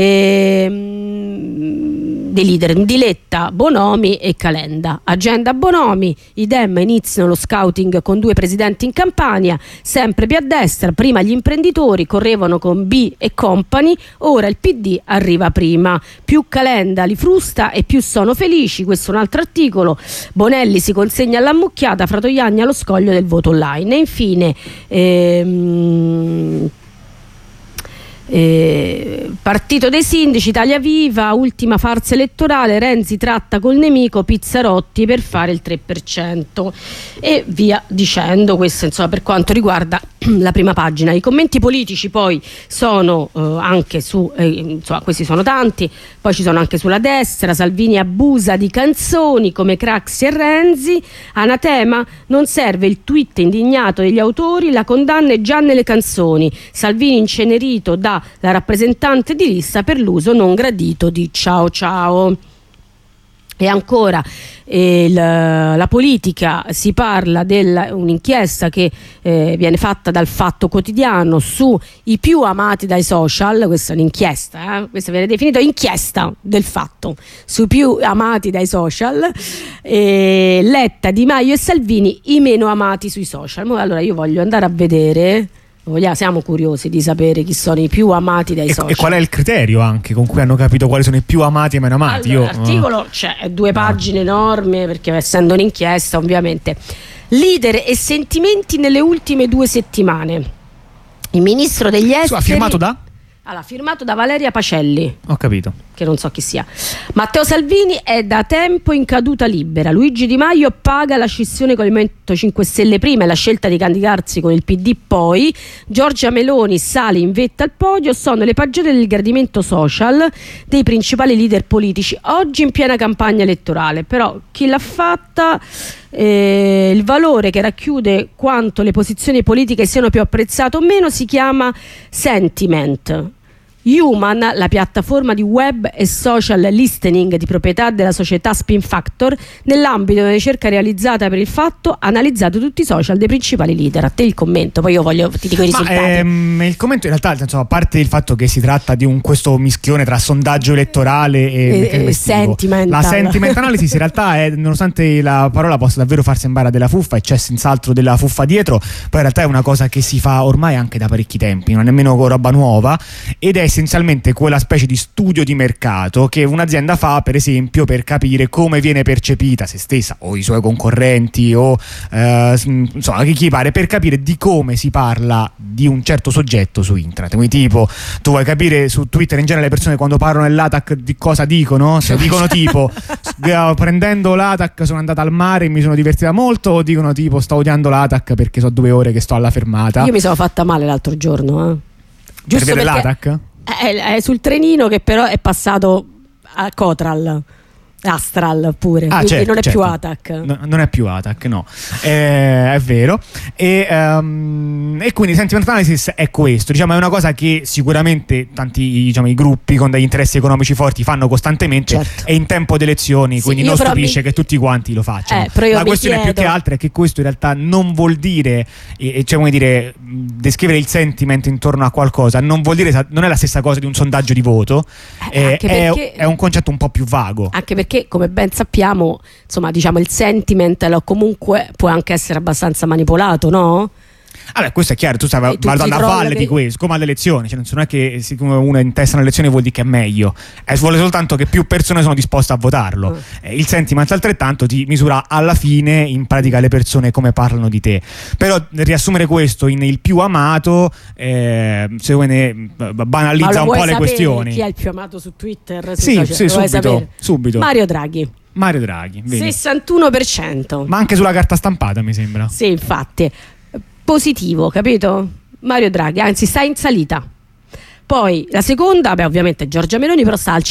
di Letta, Bonomi e Calenda. Agenda Bonomi: i Dem iniziano lo scouting con 2 presidenti in Campania, sempre più a destra. Prima gli imprenditori correvano con B e Company, ora il PD arriva prima. Più Calenda li frusta e più sono felici. Questo è un altro articolo. Bonelli si consegna all'ammucchiata, Fratoianni allo scoglio del voto online. E infine Partito dei sindaci, Italia Viva, ultima farsa elettorale, Renzi tratta col nemico Pizzarotti per fare il 3% e via dicendo. Questo insomma per quanto riguarda la prima pagina. I commenti politici poi sono anche su insomma questi sono tanti, poi ci sono anche sulla destra. Salvini abusa di canzoni come Craxi e Renzi, anatema, non serve il tweet indignato degli autori, la condanna è già nelle canzoni. Salvini incenerito da la rappresentante di lista per l'uso non gradito di Ciao Ciao. E ancora la politica, si parla di un'inchiesta che viene fatta dal Fatto Quotidiano su i più amati dai social. Questa è un'inchiesta, questa viene definita inchiesta del Fatto sui più amati dai social. Letta, Di Maio e Salvini i meno amati sui social. Allora io voglio andare a vedere. Siamo curiosi di sapere chi sono i più amati dai social. E qual è il criterio anche con cui hanno capito quali sono i più amati e meno amati? Allora, l'articolo c'è 2 pagine enormi, perché essendo un'inchiesta ovviamente. Leader e sentimenti nelle ultime 2 settimane. Il ministro degli esteri firmato da Valeria Pacelli. Ho capito. Che non so chi sia. Matteo Salvini è da tempo in caduta libera. Luigi Di Maio paga la scissione con il Movimento 5 Stelle prima e la scelta di candidarsi con il PD poi. Giorgia Meloni sale in vetta al podio. Sono le pagine del gradimento social dei principali leader politici oggi in piena campagna elettorale. Però chi l'ha fatta, il valore che racchiude quanto le posizioni politiche siano più apprezzate o meno, si chiama sentiment. Human, la piattaforma di web e social listening di proprietà della società Spin Factor, nell'ambito di una ricerca realizzata per il Fatto, ha analizzato tutti i social dei principali leader. A te il commento, poi ti dico i risultati. Il commento in realtà, insomma, a parte il fatto che si tratta di questo mischione tra sondaggio elettorale e sentiment. La sentiment analysis in realtà è, nonostante la parola possa davvero far sembrare della fuffa, e c'è senz'altro della fuffa dietro, poi in realtà è una cosa che si fa ormai anche da parecchi tempi, non è nemmeno roba nuova, ed è essenzialmente quella specie di studio di mercato che un'azienda fa, per esempio, per capire come viene percepita se stessa o i suoi concorrenti o insomma chi pare, per capire di come si parla di un certo soggetto su internet. Quindi tipo, tu vuoi capire su Twitter in genere le persone quando parlano dell'ATAC di cosa dicono? Se dicono tipo prendendo l'ATAC sono andata al mare e mi sono divertita molto, o dicono tipo sto odiando l'ATAC perché so 2 ore che sto alla fermata. Io mi sono fatta male l'altro giorno giusto per vedere l'ATAC? Sul trenino che però è passato a Cotral. Astral pure, quindi certo, non è certo. più Atac. Non è più Atac, no, è vero. E quindi sentiment analysis è questo, diciamo, è una cosa che sicuramente tanti, diciamo, i gruppi con degli interessi economici forti fanno costantemente, certo. E in tempo di elezioni, Sì, quindi non stupisce che tutti quanti lo facciano. La questione più che altro è che questo in realtà non vuol dire, cioè, come dire, descrivere il sentiment intorno a qualcosa non vuol dire, non è la stessa cosa di un sondaggio di voto, è un concetto un po' più vago, anche perché, come ben sappiamo, insomma, diciamo, il sentiment comunque può anche essere abbastanza manipolato, no? Vabbè, questo è chiaro, tu stai valutando a valle di questo, come alle elezioni, cioè non è che siccome uno è in testa alle elezioni vuol dire che è meglio, vuole soltanto che più persone sono disposte a votarlo. Il sentiment altrettanto ti misura alla fine in pratica le persone come parlano di te. Però riassumere questo in il più amato, secondo me banalizza un po' le questioni. Chi è il più amato su Twitter? Sì, subito. Mario Draghi, vedi? 61%. Ma anche sulla carta stampata, mi sembra. Sì, infatti. Positivo, capito? Mario Draghi, anzi sta in salita. Poi la seconda, ovviamente Giorgia Meloni, però sta al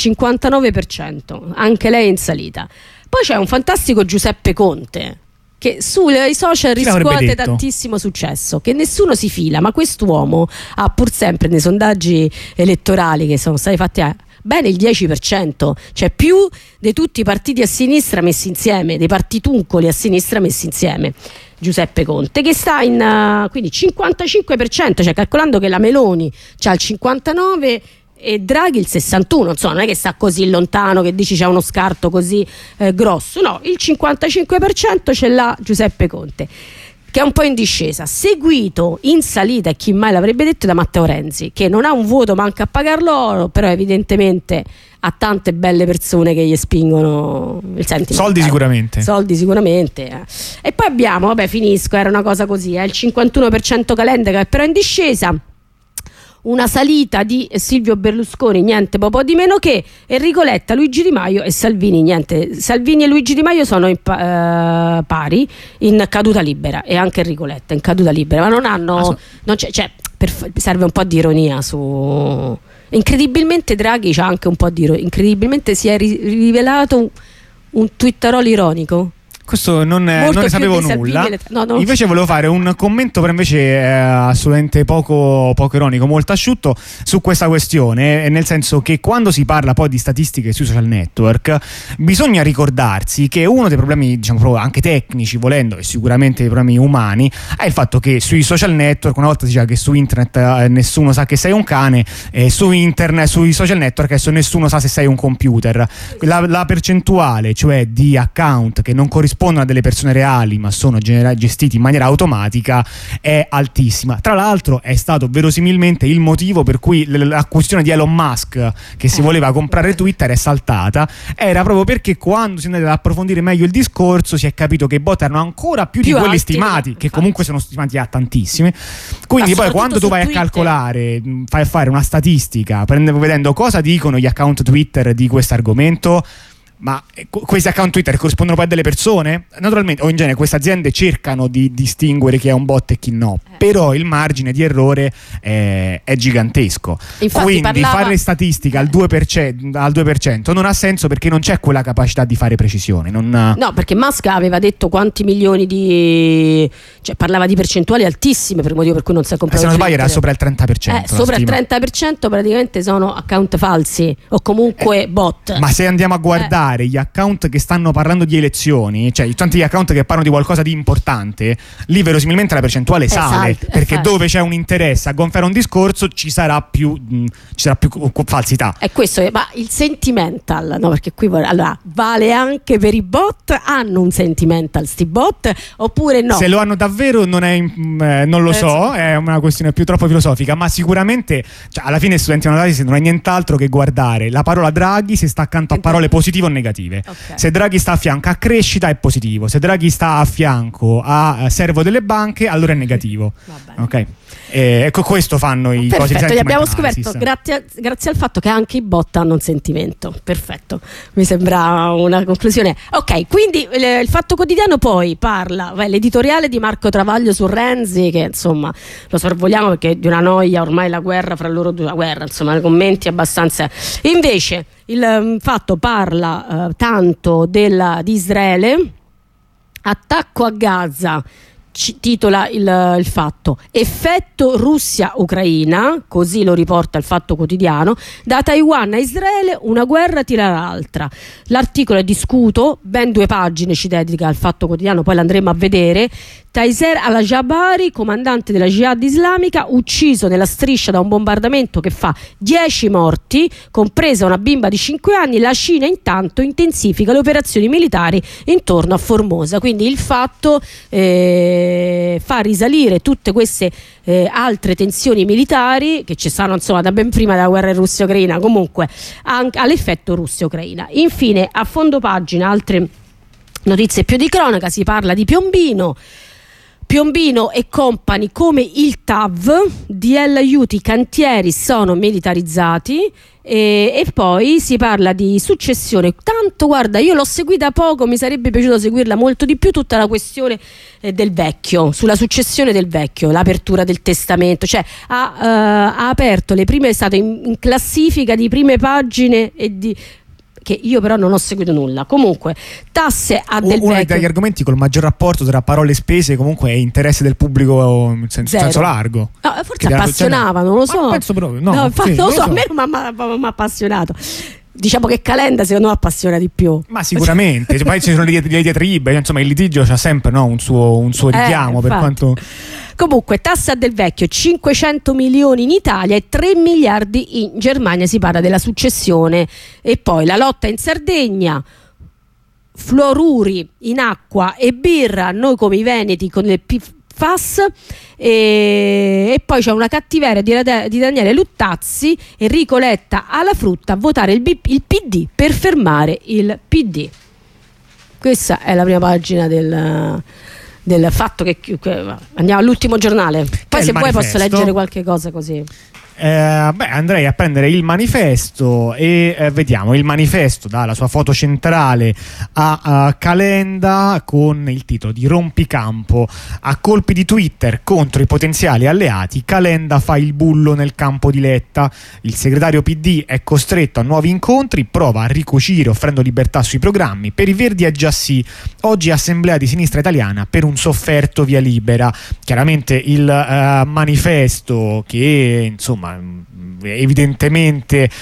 59%, anche lei è in salita. Poi c'è un fantastico Giuseppe Conte che sui social riscuote tantissimo successo, che nessuno si fila, ma quest'uomo ha pur sempre nei sondaggi elettorali che sono stati fatti bene il 10%, cioè più di tutti i partiti a sinistra messi insieme, dei partituncoli a sinistra messi insieme. Giuseppe Conte, che sta in quindi 55%, cioè calcolando che la Meloni c'ha il 59% e Draghi il 61%, insomma non è che sta così lontano che dici c'è uno scarto così grosso, no, il 55% ce l'ha Giuseppe Conte, che è un po' in discesa, seguito in salita, e chi mai l'avrebbe detto, da Matteo Renzi, che non ha un voto manca a pagarlo oro, però evidentemente ha tante belle persone che gli spingono il sentimento. Soldi sicuramente. E poi abbiamo, finisco, era una cosa così, il 51% Calenda, che è però in discesa, una salita di Silvio Berlusconi, niente po' di meno che Enrico Letta, Luigi Di Maio e Salvini, niente. Salvini e Luigi Di Maio sono pari in caduta libera, e anche Enrico Letta in caduta libera, ma non hanno serve un po' di ironia su. Incredibilmente Draghi c'ha anche un po' di ironia, incredibilmente si è rivelato un twitterolo ironico. Questo non ne sapevo nulla. Invece volevo fare un commento, però invece assolutamente poco ironico, molto asciutto, su questa questione, nel senso che quando si parla poi di statistiche sui social network bisogna ricordarsi che uno dei problemi, diciamo, proprio anche tecnici, volendo, e sicuramente dei problemi umani, è il fatto che sui social network, una volta si diceva che su internet nessuno sa che sei un cane, su internet, sui social network adesso nessuno sa se sei un computer. La percentuale, cioè di account che non corrispondono a delle persone reali ma sono gestiti in maniera automatica, è altissima. Tra l'altro è stato verosimilmente il motivo per cui la questione di Elon Musk, che si voleva comprare Twitter, è saltata, era proprio perché quando si è andati ad approfondire meglio il discorso si è capito che i bot erano ancora più di quelli stimati, che comunque sono stimati a tantissimi. Quindi poi quando tu vai a calcolare, fai a fare una statistica vedendo cosa dicono gli account Twitter di questo argomento, ma questi account Twitter corrispondono poi a delle persone? Naturalmente, o in genere queste aziende cercano di distinguere chi è un bot e chi no, però il margine di errore è gigantesco. Infatti quindi fare statistiche al 2% non ha senso, perché non c'è quella capacità di fare precisione. No, perché Musk aveva detto quanti milioni cioè parlava di percentuali altissime, per il motivo per cui non si è comprato. Se non sbaglio era sopra il 30%. Sopra il 30% praticamente sono account falsi o comunque bot. Ma se andiamo a guardare gli account che stanno parlando di elezioni, cioè tanti gli account che parlano di qualcosa di importante, lì verosimilmente la percentuale sale, perché dove c'è un interesse a gonfiare un discorso ci sarà più falsità. È questo, ma il sentimental, no, perché qui allora vale anche per i bot? Hanno un sentimental sti bot oppure no? Se lo hanno davvero non lo so, è una questione più troppo filosofica, ma sicuramente, cioè, alla fine studenti analisi non è nient'altro che guardare la parola Draghi se sta accanto a parole positive o negative. Se Draghi sta a fianco a crescita è positivo, se Draghi sta a fianco a servo delle banche allora è negativo. Ok. Ecco, questo fanno i cosi perfetto, gli abbiamo scoperto grazie al fatto che anche i bot hanno un sentimento. Perfetto, mi sembra una conclusione. Ok, quindi il Fatto Quotidiano poi parla, l'editoriale di Marco Travaglio su Renzi, che insomma lo sorvoliamo perché è di una noia ormai la guerra fra loro due, la guerra, insomma, commenti abbastanza. Invece il Fatto parla tanto di Israele, attacco a Gaza. Titola il Fatto, effetto Russia-Ucraina, così lo riporta il Fatto Quotidiano, da Taiwan a Israele una guerra tira l'altra. L'articolo è di Scuto, ben 2 pagine ci dedica al Fatto Quotidiano, poi l'andremo a vedere. Taiser al-Jabari, comandante della Jihad islamica, ucciso nella striscia da un bombardamento che fa 10 morti, compresa una bimba di 5 anni. La Cina intanto intensifica le operazioni militari intorno a Formosa. Quindi il Fatto fa risalire tutte queste altre tensioni militari che ci stanno insomma da ben prima della guerra Russia-Ucraina, comunque anche all'effetto Russia-Ucraina. Infine, a fondo pagina, altre notizie più di cronaca, si parla di Piombino e company come il TAV, DL aiuti, i cantieri sono militarizzati e poi si parla di successione. Tanto guarda, io l'ho seguita poco, mi sarebbe piaciuto seguirla molto di più, tutta la questione del vecchio, sulla successione del vecchio, l'apertura del testamento, cioè ha aperto le prime, è stato in classifica di prime pagine che io però non ho seguito nulla. Comunque, tasse a del uno vecchio. degli argomenti col maggior rapporto tra parole e spese comunque è interesse del pubblico in senso largo. No, forse appassionava, non lo so. Penso proprio, no, non sì, lo so, a me non mi ha appassionato. Diciamo che Calenda secondo me appassiona di più. Ma sicuramente, poi ci sono le diatribe, insomma il litigio c'ha sempre un suo richiamo, per quanto. Comunque, tassa del vecchio, 500 milioni in Italia e 3 miliardi in Germania, si parla della successione. E poi la lotta in Sardegna, fluoruri in acqua e birra, noi come i veneti con il PFAS, e poi c'è una cattiveria di Daniele Luttazzi, Enrico Letta alla frutta a votare il PD per fermare il PD. Questa è la prima pagina del Fatto che andiamo all'ultimo giornale, poi se vuoi posso leggere qualche cosa così. Andrei a prendere il manifesto e vediamo. Il manifesto dà la sua foto centrale a Calenda con il titolo di Rompicampo. A colpi di Twitter contro i potenziali alleati, Calenda fa il bullo nel campo di Letta. Il segretario PD è costretto a nuovi incontri, prova a ricucire offrendo libertà sui programmi. Per i Verdi è già sì. Oggi assemblea di Sinistra Italiana per un sofferto via libera. Chiaramente il manifesto che insomma evidentemente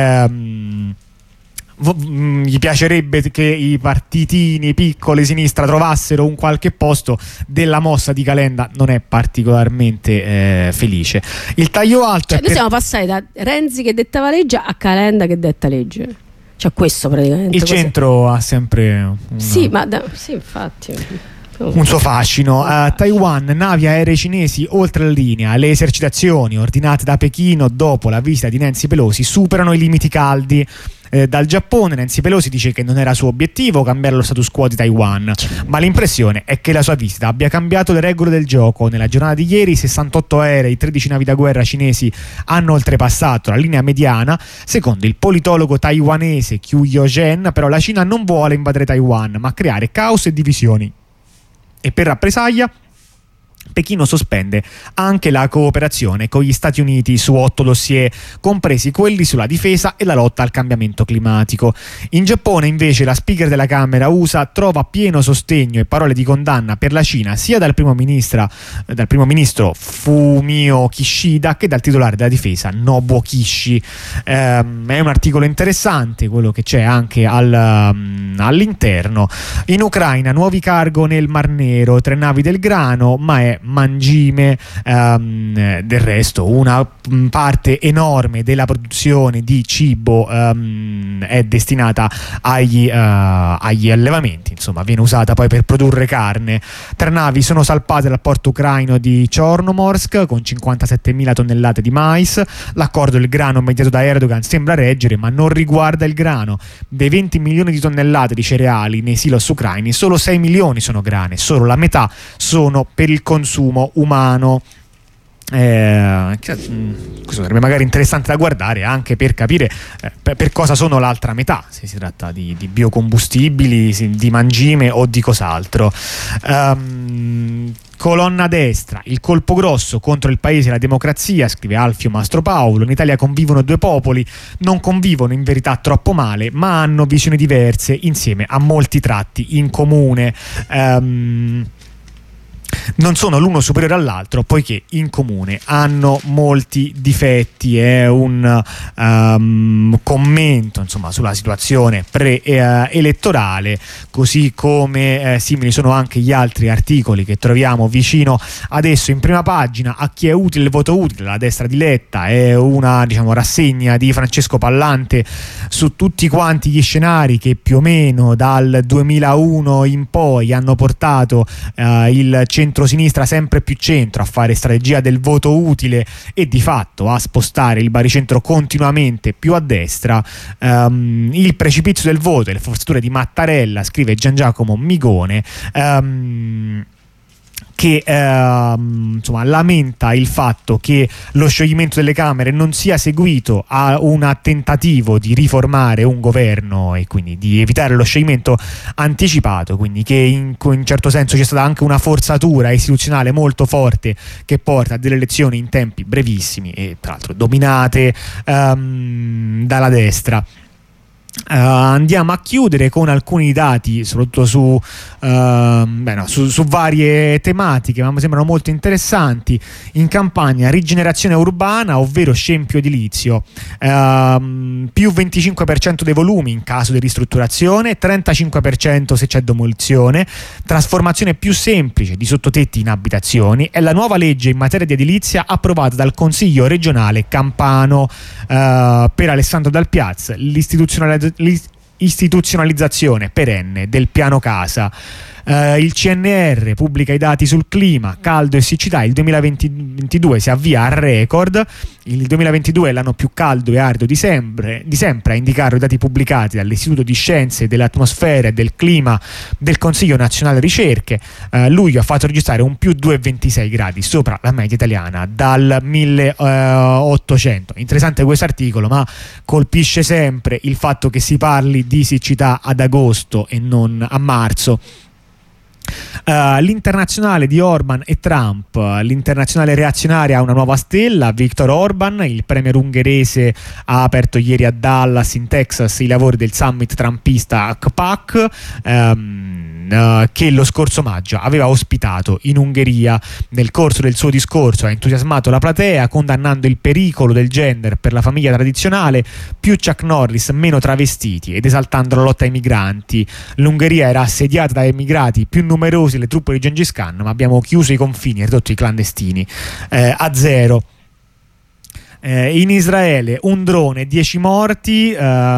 gli piacerebbe che i partitini piccoli sinistra trovassero un qualche posto. Della mossa di Calenda non è particolarmente felice. Il taglio alto noi siamo passati da Renzi che dettava legge a Calenda che detta legge, cioè questo praticamente il centro ha sempre sì infatti un suo fascino. Taiwan, navi aeree cinesi oltre la linea. Le esercitazioni ordinate da Pechino dopo la visita di Nancy Pelosi superano i limiti caldi. Dal Giappone Nancy Pelosi dice che non era suo obiettivo cambiare lo status quo di Taiwan, ma l'impressione è che la sua visita abbia cambiato le regole del gioco. Nella giornata di ieri 68 aerei, 13 navi da guerra cinesi hanno oltrepassato la linea mediana. Secondo il politologo taiwanese Qiu Yo-jen, però la Cina non vuole invadere Taiwan ma creare caos e divisioni. E per rappresaglia Pechino sospende anche la cooperazione con gli Stati Uniti su 8 dossier, compresi quelli sulla difesa e la lotta al cambiamento climatico. In Giappone, invece, la speaker della Camera USA trova pieno sostegno e parole di condanna per la Cina sia dal primo ministro Fumio Kishida che dal titolare della difesa Nobuo Kishi. È un articolo interessante quello che c'è anche all'interno. In Ucraina, nuovi cargo nel Mar Nero, 3 navi del grano, ma è mangime. Del resto una parte enorme della produzione di cibo è destinata agli allevamenti, insomma viene usata poi per produrre carne. 3 navi sono salpate dal porto ucraino di Chornomorsk con 57.000 tonnellate di mais. L'accordo del grano mediato da Erdogan sembra reggere, ma non riguarda il grano. Dei 20 milioni di tonnellate di cereali nei silos ucraini, solo 6 milioni sono grane, solo la metà sono per il consumo umano. questo sarebbe magari interessante da guardare anche per capire per cosa sono l'altra metà, se si tratta di biocombustibili, di mangime o di cos'altro. Colonna destra, il colpo grosso contro il paese e la democrazia, scrive Alfio Mastropaolo. In Italia convivono due popoli, non convivono in verità troppo male, ma hanno visioni diverse insieme a molti tratti in comune. Non sono l'uno superiore all'altro, poiché in comune hanno molti difetti. È un commento, insomma, sulla situazione pre-elettorale, così come simili sono anche gli altri articoli che troviamo vicino adesso in prima pagina. A chi è utile il voto utile, la destra di Letta, è una, diciamo, rassegna di Francesco Pallante su tutti quanti gli scenari che più o meno dal 2001 in poi hanno portato il centro-sinistra sempre più centro a fare strategia del voto utile e di fatto a spostare il baricentro continuamente più a destra. Il precipizio del voto e le forzature di Mattarella, scrive Gian Giacomo Migone, che insomma lamenta il fatto che lo scioglimento delle Camere non sia seguito a un tentativo di riformare un governo e quindi di evitare lo scioglimento anticipato, quindi che in certo senso c'è stata anche una forzatura istituzionale molto forte che porta a delle elezioni in tempi brevissimi e tra l'altro dominate dalla destra. Andiamo a chiudere con alcuni dati, soprattutto su varie tematiche, ma mi sembrano molto interessanti. In Campania, rigenerazione urbana, ovvero scempio edilizio, più 25% dei volumi in caso di ristrutturazione, 35% se c'è demolizione, trasformazione più semplice di sottotetti in abitazioni. È la nuova legge in materia di edilizia approvata dal Consiglio regionale campano. Per Alessandro Dal Piaz, l'istituzionalizzazione perenne del piano casa. Il CNR pubblica i dati sul clima, caldo e siccità. Il 2022 si avvia a record. Il 2022 è l'anno più caldo e arido di sempre, a indicarlo i dati pubblicati dall'Istituto di Scienze dell'Atmosfera e del Clima del Consiglio Nazionale Ricerche. Luglio ha fatto registrare un più 2,26 gradi sopra la media italiana dal 1800. Interessante questo articolo, ma colpisce sempre il fatto che si parli di siccità ad agosto e non a marzo. L'internazionale di Orban e Trump, l'internazionale reazionaria ha una nuova stella. Viktor Orban, il premier ungherese, ha aperto ieri a Dallas in Texas i lavori del summit trumpista ACPAC, che lo scorso maggio aveva ospitato in Ungheria. Nel corso del suo discorso ha entusiasmato la platea, condannando il pericolo del gender per la famiglia tradizionale, più Chuck Norris, meno travestiti, ed esaltando la lotta ai migranti. L'Ungheria era assediata da emigrati più numerosi le truppe di Gengis Khan, ma abbiamo chiuso i confini e ridotto i clandestini a zero. In Israele un drone, 10 morti.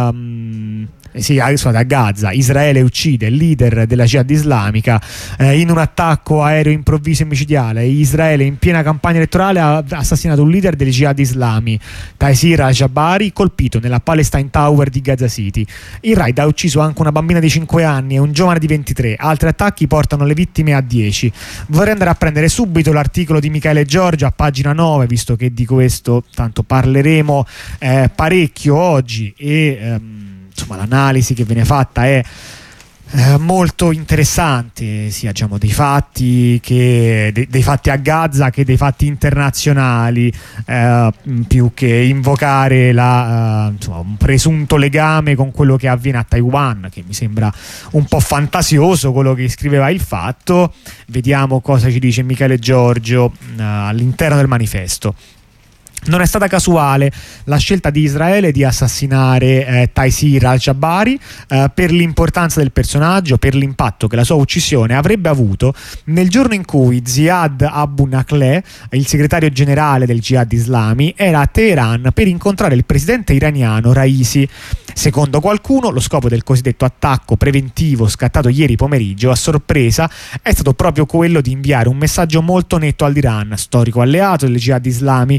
A Gaza Israele uccide il leader della Jihad islamica in un attacco aereo improvviso e micidiale. Israele in piena campagna elettorale ha assassinato un leader delle Jihad islami, Taysir al-Jabari, colpito nella Palestine Tower di Gaza City. Il raid ha ucciso anche una bambina di 5 anni e un giovane di 23. Altri attacchi portano le vittime a 10. Vorrei andare a prendere subito l'articolo di Michele Giorgio a pagina 9, visto che di questo tanto parleremo parecchio oggi e insomma l'analisi che viene fatta è molto interessante, sia diciamo dei fatti a Gaza che dei fatti internazionali, più che invocare un presunto legame con quello che avviene a Taiwan, che mi sembra un po' fantasioso quello che scriveva Il Fatto. Vediamo cosa ci dice Michele Giorgio all'interno del manifesto. Non è stata casuale la scelta di Israele di assassinare Taysir al-Jabari per l'importanza del personaggio, per l'impatto che la sua uccisione avrebbe avuto nel giorno in cui Ziad Abu Nakleh, il segretario generale del Jihad Islami, era a Teheran per incontrare il presidente iraniano Raisi. Secondo qualcuno, lo scopo del cosiddetto attacco preventivo scattato ieri pomeriggio a sorpresa è stato proprio quello di inviare un messaggio molto netto all'Iran, storico alleato del Jihad Islami, più che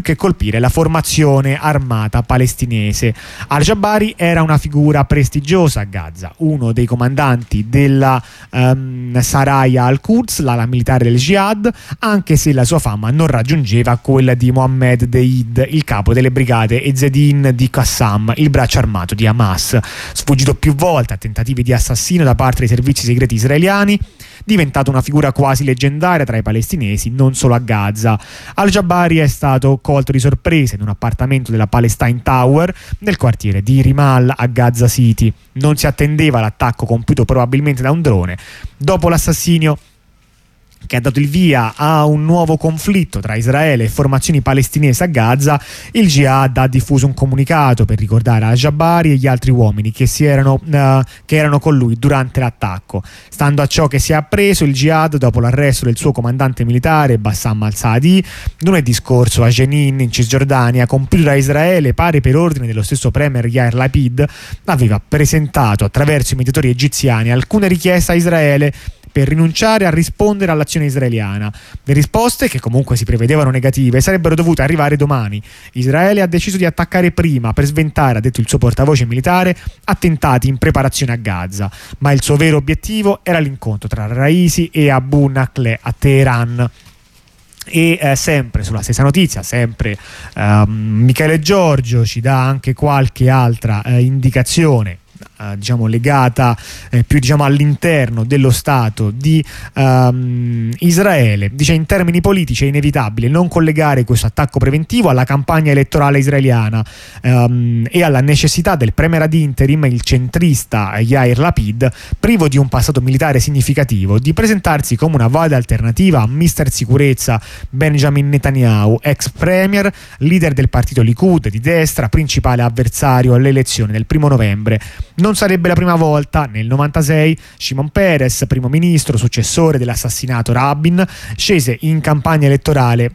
nonché colpire la formazione armata palestinese. Al-Jabari era una figura prestigiosa a Gaza, uno dei comandanti della Saraya al-Quds, l'ala militare del Jihad, anche se la sua fama non raggiungeva quella di Mohammed Deid, il capo delle brigate Ezzedin di Qassam, il braccio armato di Hamas, sfuggito più volte a tentativi di assassino da parte dei servizi segreti israeliani, diventato una figura quasi leggendaria tra i palestinesi, non solo a Gaza. Al-Jabari è stato colto di sorpresa in un appartamento della Palestine Tower nel quartiere di Rimal a Gaza City. Non si attendeva l'attacco compiuto probabilmente da un drone. Dopo l'assassinio, che ha dato il via a un nuovo conflitto tra Israele e formazioni palestinesi a Gaza, il Jihad ha diffuso un comunicato per ricordare Al-Jabari e gli altri uomini che erano con lui durante l'attacco. Stando a ciò che si è appreso, il Jihad, dopo l'arresto del suo comandante militare Bassam al-Saadi lunedì scorso a Jenin in Cisgiordania, compiuto da Israele pare per ordine dello stesso premier Yair Lapid, aveva presentato attraverso i mediatori egiziani alcune richieste a Israele per rinunciare a rispondere all'azione israeliana. Le risposte, che comunque si prevedevano negative, sarebbero dovute arrivare domani. Israele ha deciso di attaccare prima per sventare, ha detto il suo portavoce militare, attentati in preparazione a Gaza, ma il suo vero obiettivo era l'incontro tra Raisi e Abu Nakleh a Teheran. E sempre sulla stessa notizia, sempre Michele Giorgio ci dà anche qualche altra indicazione legata più all'interno dello Stato di Israele. Dice: in termini politici è inevitabile non collegare questo attacco preventivo alla campagna elettorale israeliana e alla necessità del premier ad interim, il centrista Yair Lapid, privo di un passato militare significativo, di presentarsi come una valida alternativa a mister sicurezza Benjamin Netanyahu, ex premier, leader del partito Likud di destra, principale avversario alle elezioni del 1 novembre. Non sarebbe la prima volta. Nel 96 Shimon Peres, primo ministro successore dell'assassinato Rabin, scelse in campagna elettorale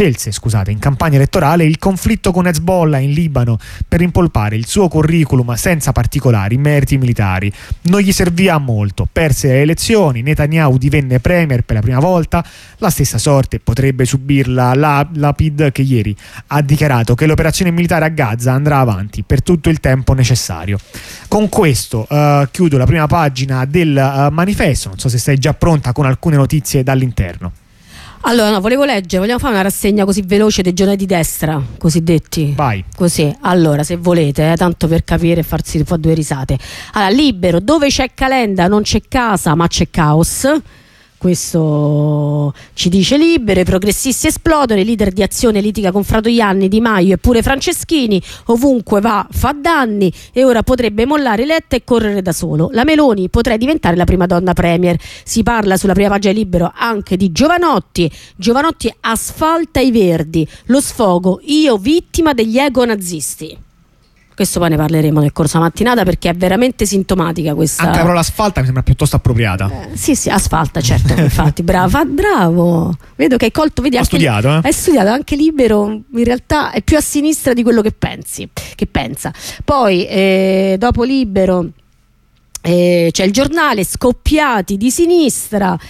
il conflitto con Hezbollah in Libano per rimpolpare il suo curriculum senza particolari meriti militari. Non gli serviva a molto, perse le elezioni, Netanyahu divenne premier per la prima volta. La stessa sorte potrebbe subirla Lapid, che ieri ha dichiarato che l'operazione militare a Gaza andrà avanti per tutto il tempo necessario. Con questo chiudo la prima pagina del manifesto. Non so se sei già pronta con alcune notizie dall'interno. Allora, no, vogliamo fare una rassegna così veloce dei giornali di destra, cosiddetti. Vai. Così, allora, se volete, tanto per capire e farsi un po' due risate. Allora, Libero: dove c'è Calenda non c'è casa ma c'è caos. Questo ci dice Libero. I progressisti esplodono, i leader di Azione litiga con Fratoianni, Di Maio e pure Franceschini, ovunque va fa danni e ora potrebbe mollare Letta e correre da solo. La Meloni potrebbe diventare la prima donna premier. Si parla sulla prima pagina di Libero anche di Giovanotti asfalta i Verdi, lo sfogo, io vittima degli ego nazisti. Questo poi ne parleremo nel corso della mattinata, perché è veramente sintomatica questa. Anche la parola asfalta mi sembra piuttosto appropriata. Sì, asfalta, certo, infatti, bravo. Vedo che hai colto, vedi, ho anche studiato, hai studiato. Anche Libero in realtà è più a sinistra di quello che pensa. Poi dopo Libero c'è il Giornale: scoppiati di sinistra,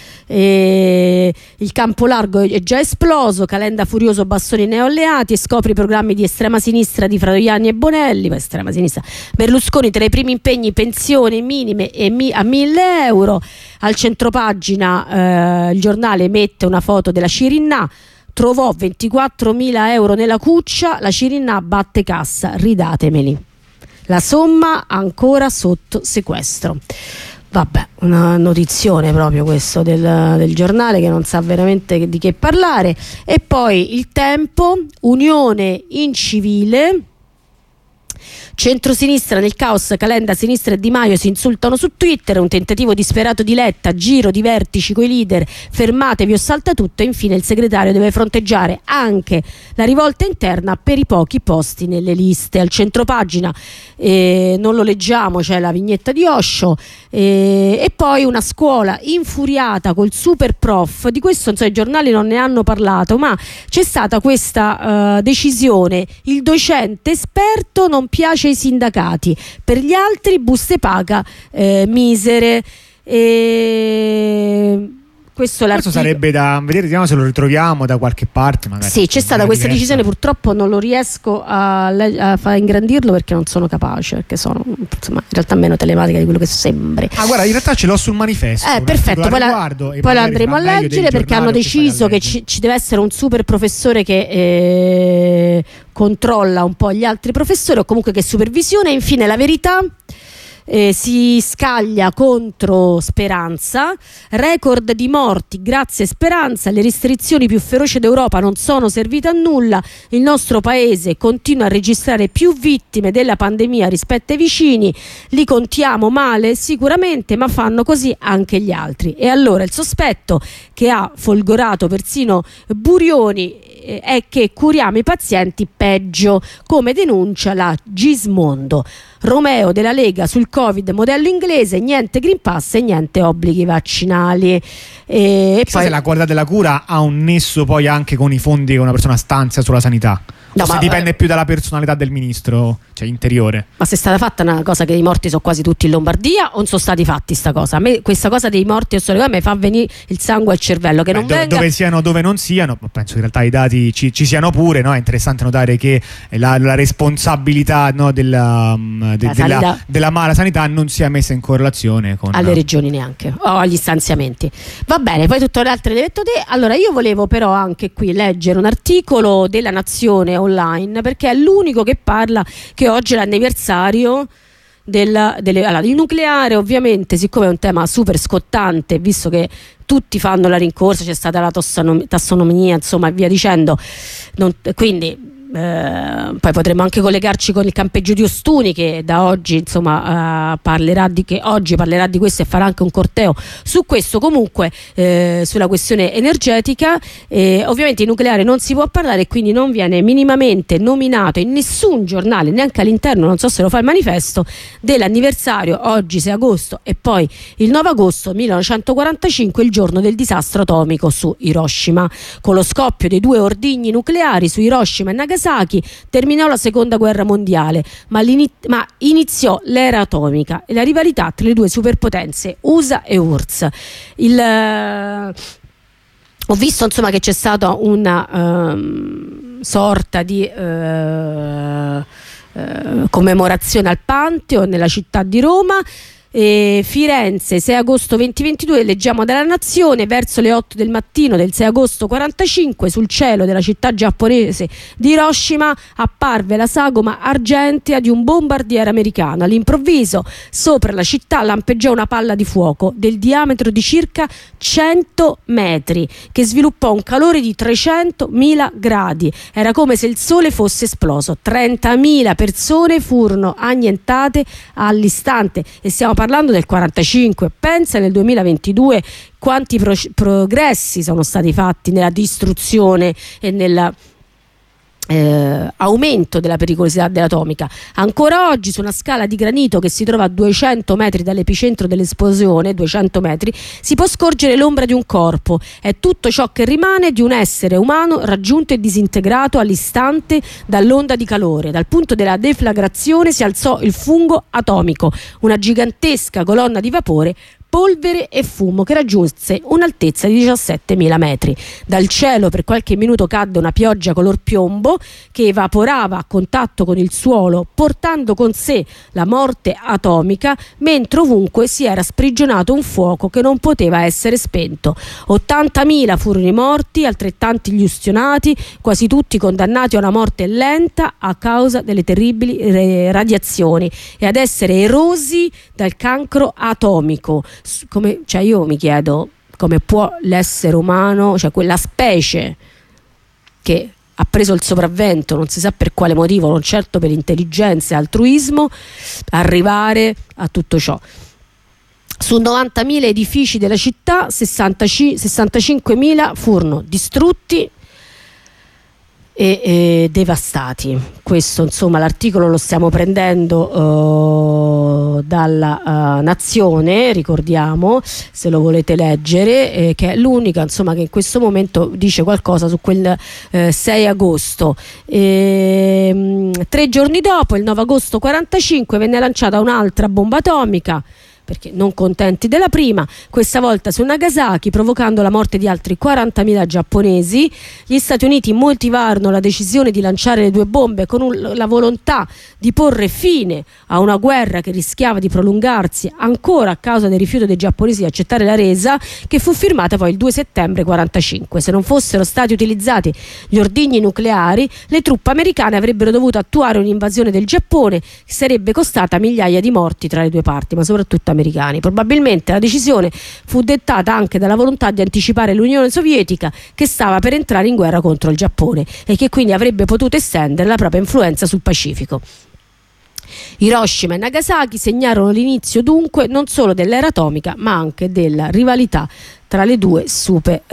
il campo largo è già esploso, Calenda furioso, bastoni neoalleati, e scopre i programmi di estrema sinistra di Fratoianni e Bonelli. Estrema sinistra. Berlusconi: tra i primi impegni pensioni minime a 1.000 euro. Al centropagina il Giornale mette una foto della Cirinà: trovò 24.000 euro nella cuccia, la Cirinà batte cassa, ridatemeli. La somma ancora sotto sequestro. Vabbè, una notizione proprio questo del Giornale, che non sa veramente di che parlare. E poi Il Tempo: unione incivile, centrosinistra nel caos, Calenda, sinistra e Di Maio si insultano su Twitter, un tentativo disperato di Letta, giro di vertici coi leader, fermatevi o salta tutto, e infine il segretario deve fronteggiare anche la rivolta interna per i pochi posti nelle liste. Al centropagina non lo leggiamo, c'è la vignetta di Osho, e poi una scuola infuriata col super prof. Di questo i giornali non ne hanno parlato, ma c'è stata questa decisione: il docente esperto non piace ai sindacati, per gli altri buste paga misere. questo sarebbe da vedere, vediamo se lo ritroviamo da qualche parte magari. Sì, c'è stata questa decisione, purtroppo non lo riesco a far ingrandirlo perché non sono capace, perché sono insomma in realtà meno telematica di quello che sembri. Guarda, in realtà ce l'ho sul manifesto. Perfetto, poi la andremo a leggere, perché hanno deciso che ci deve essere un super professore che controlla un po' gli altri professori, o comunque che supervisione. E infine La Verità si scaglia contro Speranza, record di morti grazie Speranza, le restrizioni più feroci d'Europa non sono servite a nulla, il nostro paese continua a registrare più vittime della pandemia rispetto ai vicini, li contiamo male sicuramente, ma fanno così anche gli altri. E allora il sospetto che ha folgorato persino Burioni è che curiamo i pazienti peggio, come denuncia la Gismondo. Romeo della Lega sul Covid modello inglese, niente Green Pass e niente obblighi vaccinali. E poi se la qualità della cura ha un nesso poi anche con i fondi che una persona stanzia sulla sanità. No, se dipende più dalla personalità del ministro, cioè interiore. Ma se è stata fatta una cosa che i morti sono quasi tutti in Lombardia, o non sono stati fatti sta cosa? A me questa cosa dei morti a me fa venire il sangue al cervello, che non venga... Dove siano, dove non siano, penso che in realtà i dati ci siano pure, no? È interessante notare che la responsabilità, no, della mala sanità non sia messa in correlazione con alle regioni neanche, o agli stanziamenti. Va bene, poi tutte le altre le detto te. Allora io volevo però anche qui leggere un articolo della Nazione online, perché è l'unico che parla che oggi è l'anniversario il nucleare. Ovviamente, siccome è un tema super scottante, visto che tutti fanno la rincorsa, c'è stata la tassonomia, insomma, e via dicendo, quindi poi potremmo anche collegarci con il campeggio di Ostuni, che da oggi insomma parlerà di questo e farà anche un corteo su questo. Comunque sulla questione energetica, ovviamente il nucleare non si può parlare, quindi non viene minimamente nominato in nessun giornale, neanche all'interno, non so se lo fa il manifesto, dell'anniversario oggi 6 agosto e poi il 9 agosto 1945, il giorno del disastro atomico su Hiroshima. Con lo scoppio dei 2 ordigni nucleari su Hiroshima e Nagasaki terminò la seconda guerra mondiale, ma iniziò l'era atomica e la rivalità tra le 2 superpotenze USA e URSS. Ho visto insomma che c'è stata una sorta di commemorazione al Pantheon nella città di Roma. Firenze 6 agosto 2022, leggiamo dalla Nazione: verso le 8 del mattino del 6 agosto 45 sul cielo della città giapponese di Hiroshima apparve la sagoma argentea di un bombardiere americano. All'improvviso sopra la città lampeggiò una palla di fuoco del diametro di circa 100 metri che sviluppò un calore di 300.000 gradi. Era come se il sole fosse esploso. 30.000 persone furono annientate all'istante, e stiamo parlando del 45. Pensa nel 2022 quanti progressi sono stati fatti nella distruzione e nel aumento della pericolosità dell'atomica. Ancora oggi, su una scala di granito che si trova a 200 metri dall'epicentro dell'esplosione, 200 metri, si può scorgere l'ombra di un corpo. È tutto ciò che rimane di un essere umano raggiunto e disintegrato all'istante dall'onda di calore. Dal punto della deflagrazione si alzò il fungo atomico, una gigantesca colonna di vapore, polvere e fumo che raggiunse un'altezza di 17.000 metri. Dal cielo per qualche minuto cadde una pioggia color piombo che evaporava a contatto con il suolo, portando con sé la morte atomica, mentre ovunque si era sprigionato un fuoco che non poteva essere spento. 80.000 furono i morti, altrettanti gli ustionati, quasi tutti condannati a una morte lenta a causa delle terribili radiazioni e ad essere erosi dal cancro atomico. Io mi chiedo come può l'essere umano, cioè quella specie che ha preso il sopravvento, non si sa per quale motivo, non certo per intelligenza e altruismo, arrivare a tutto ciò. Su 90.000 edifici della città, 65.000 furono distrutti e devastati. Questo insomma l'articolo lo stiamo prendendo dalla Nazione, ricordiamo, se lo volete leggere, che è l'unica insomma che in questo momento dice qualcosa su quel 6 agosto. 3 giorni dopo, il 9 agosto 45, venne lanciata un'altra bomba atomica perché non contenti della prima, questa volta su Nagasaki, provocando la morte di altri 40.000 giapponesi. Gli Stati Uniti motivarono la decisione di lanciare le 2 bombe con la volontà di porre fine a una guerra che rischiava di prolungarsi ancora a causa del rifiuto dei giapponesi di accettare la resa, che fu firmata poi il 2 settembre 1945. Se non fossero stati utilizzati gli ordigni nucleari, le truppe americane avrebbero dovuto attuare un'invasione del Giappone che sarebbe costata migliaia di morti tra le 2 parti, ma soprattutto americani. Probabilmente la decisione fu dettata anche dalla volontà di anticipare l'Unione Sovietica, che stava per entrare in guerra contro il Giappone e che quindi avrebbe potuto estendere la propria influenza sul Pacifico. Hiroshima e Nagasaki segnarono l'inizio dunque non solo dell'era atomica, ma anche della rivalità tra le 2 super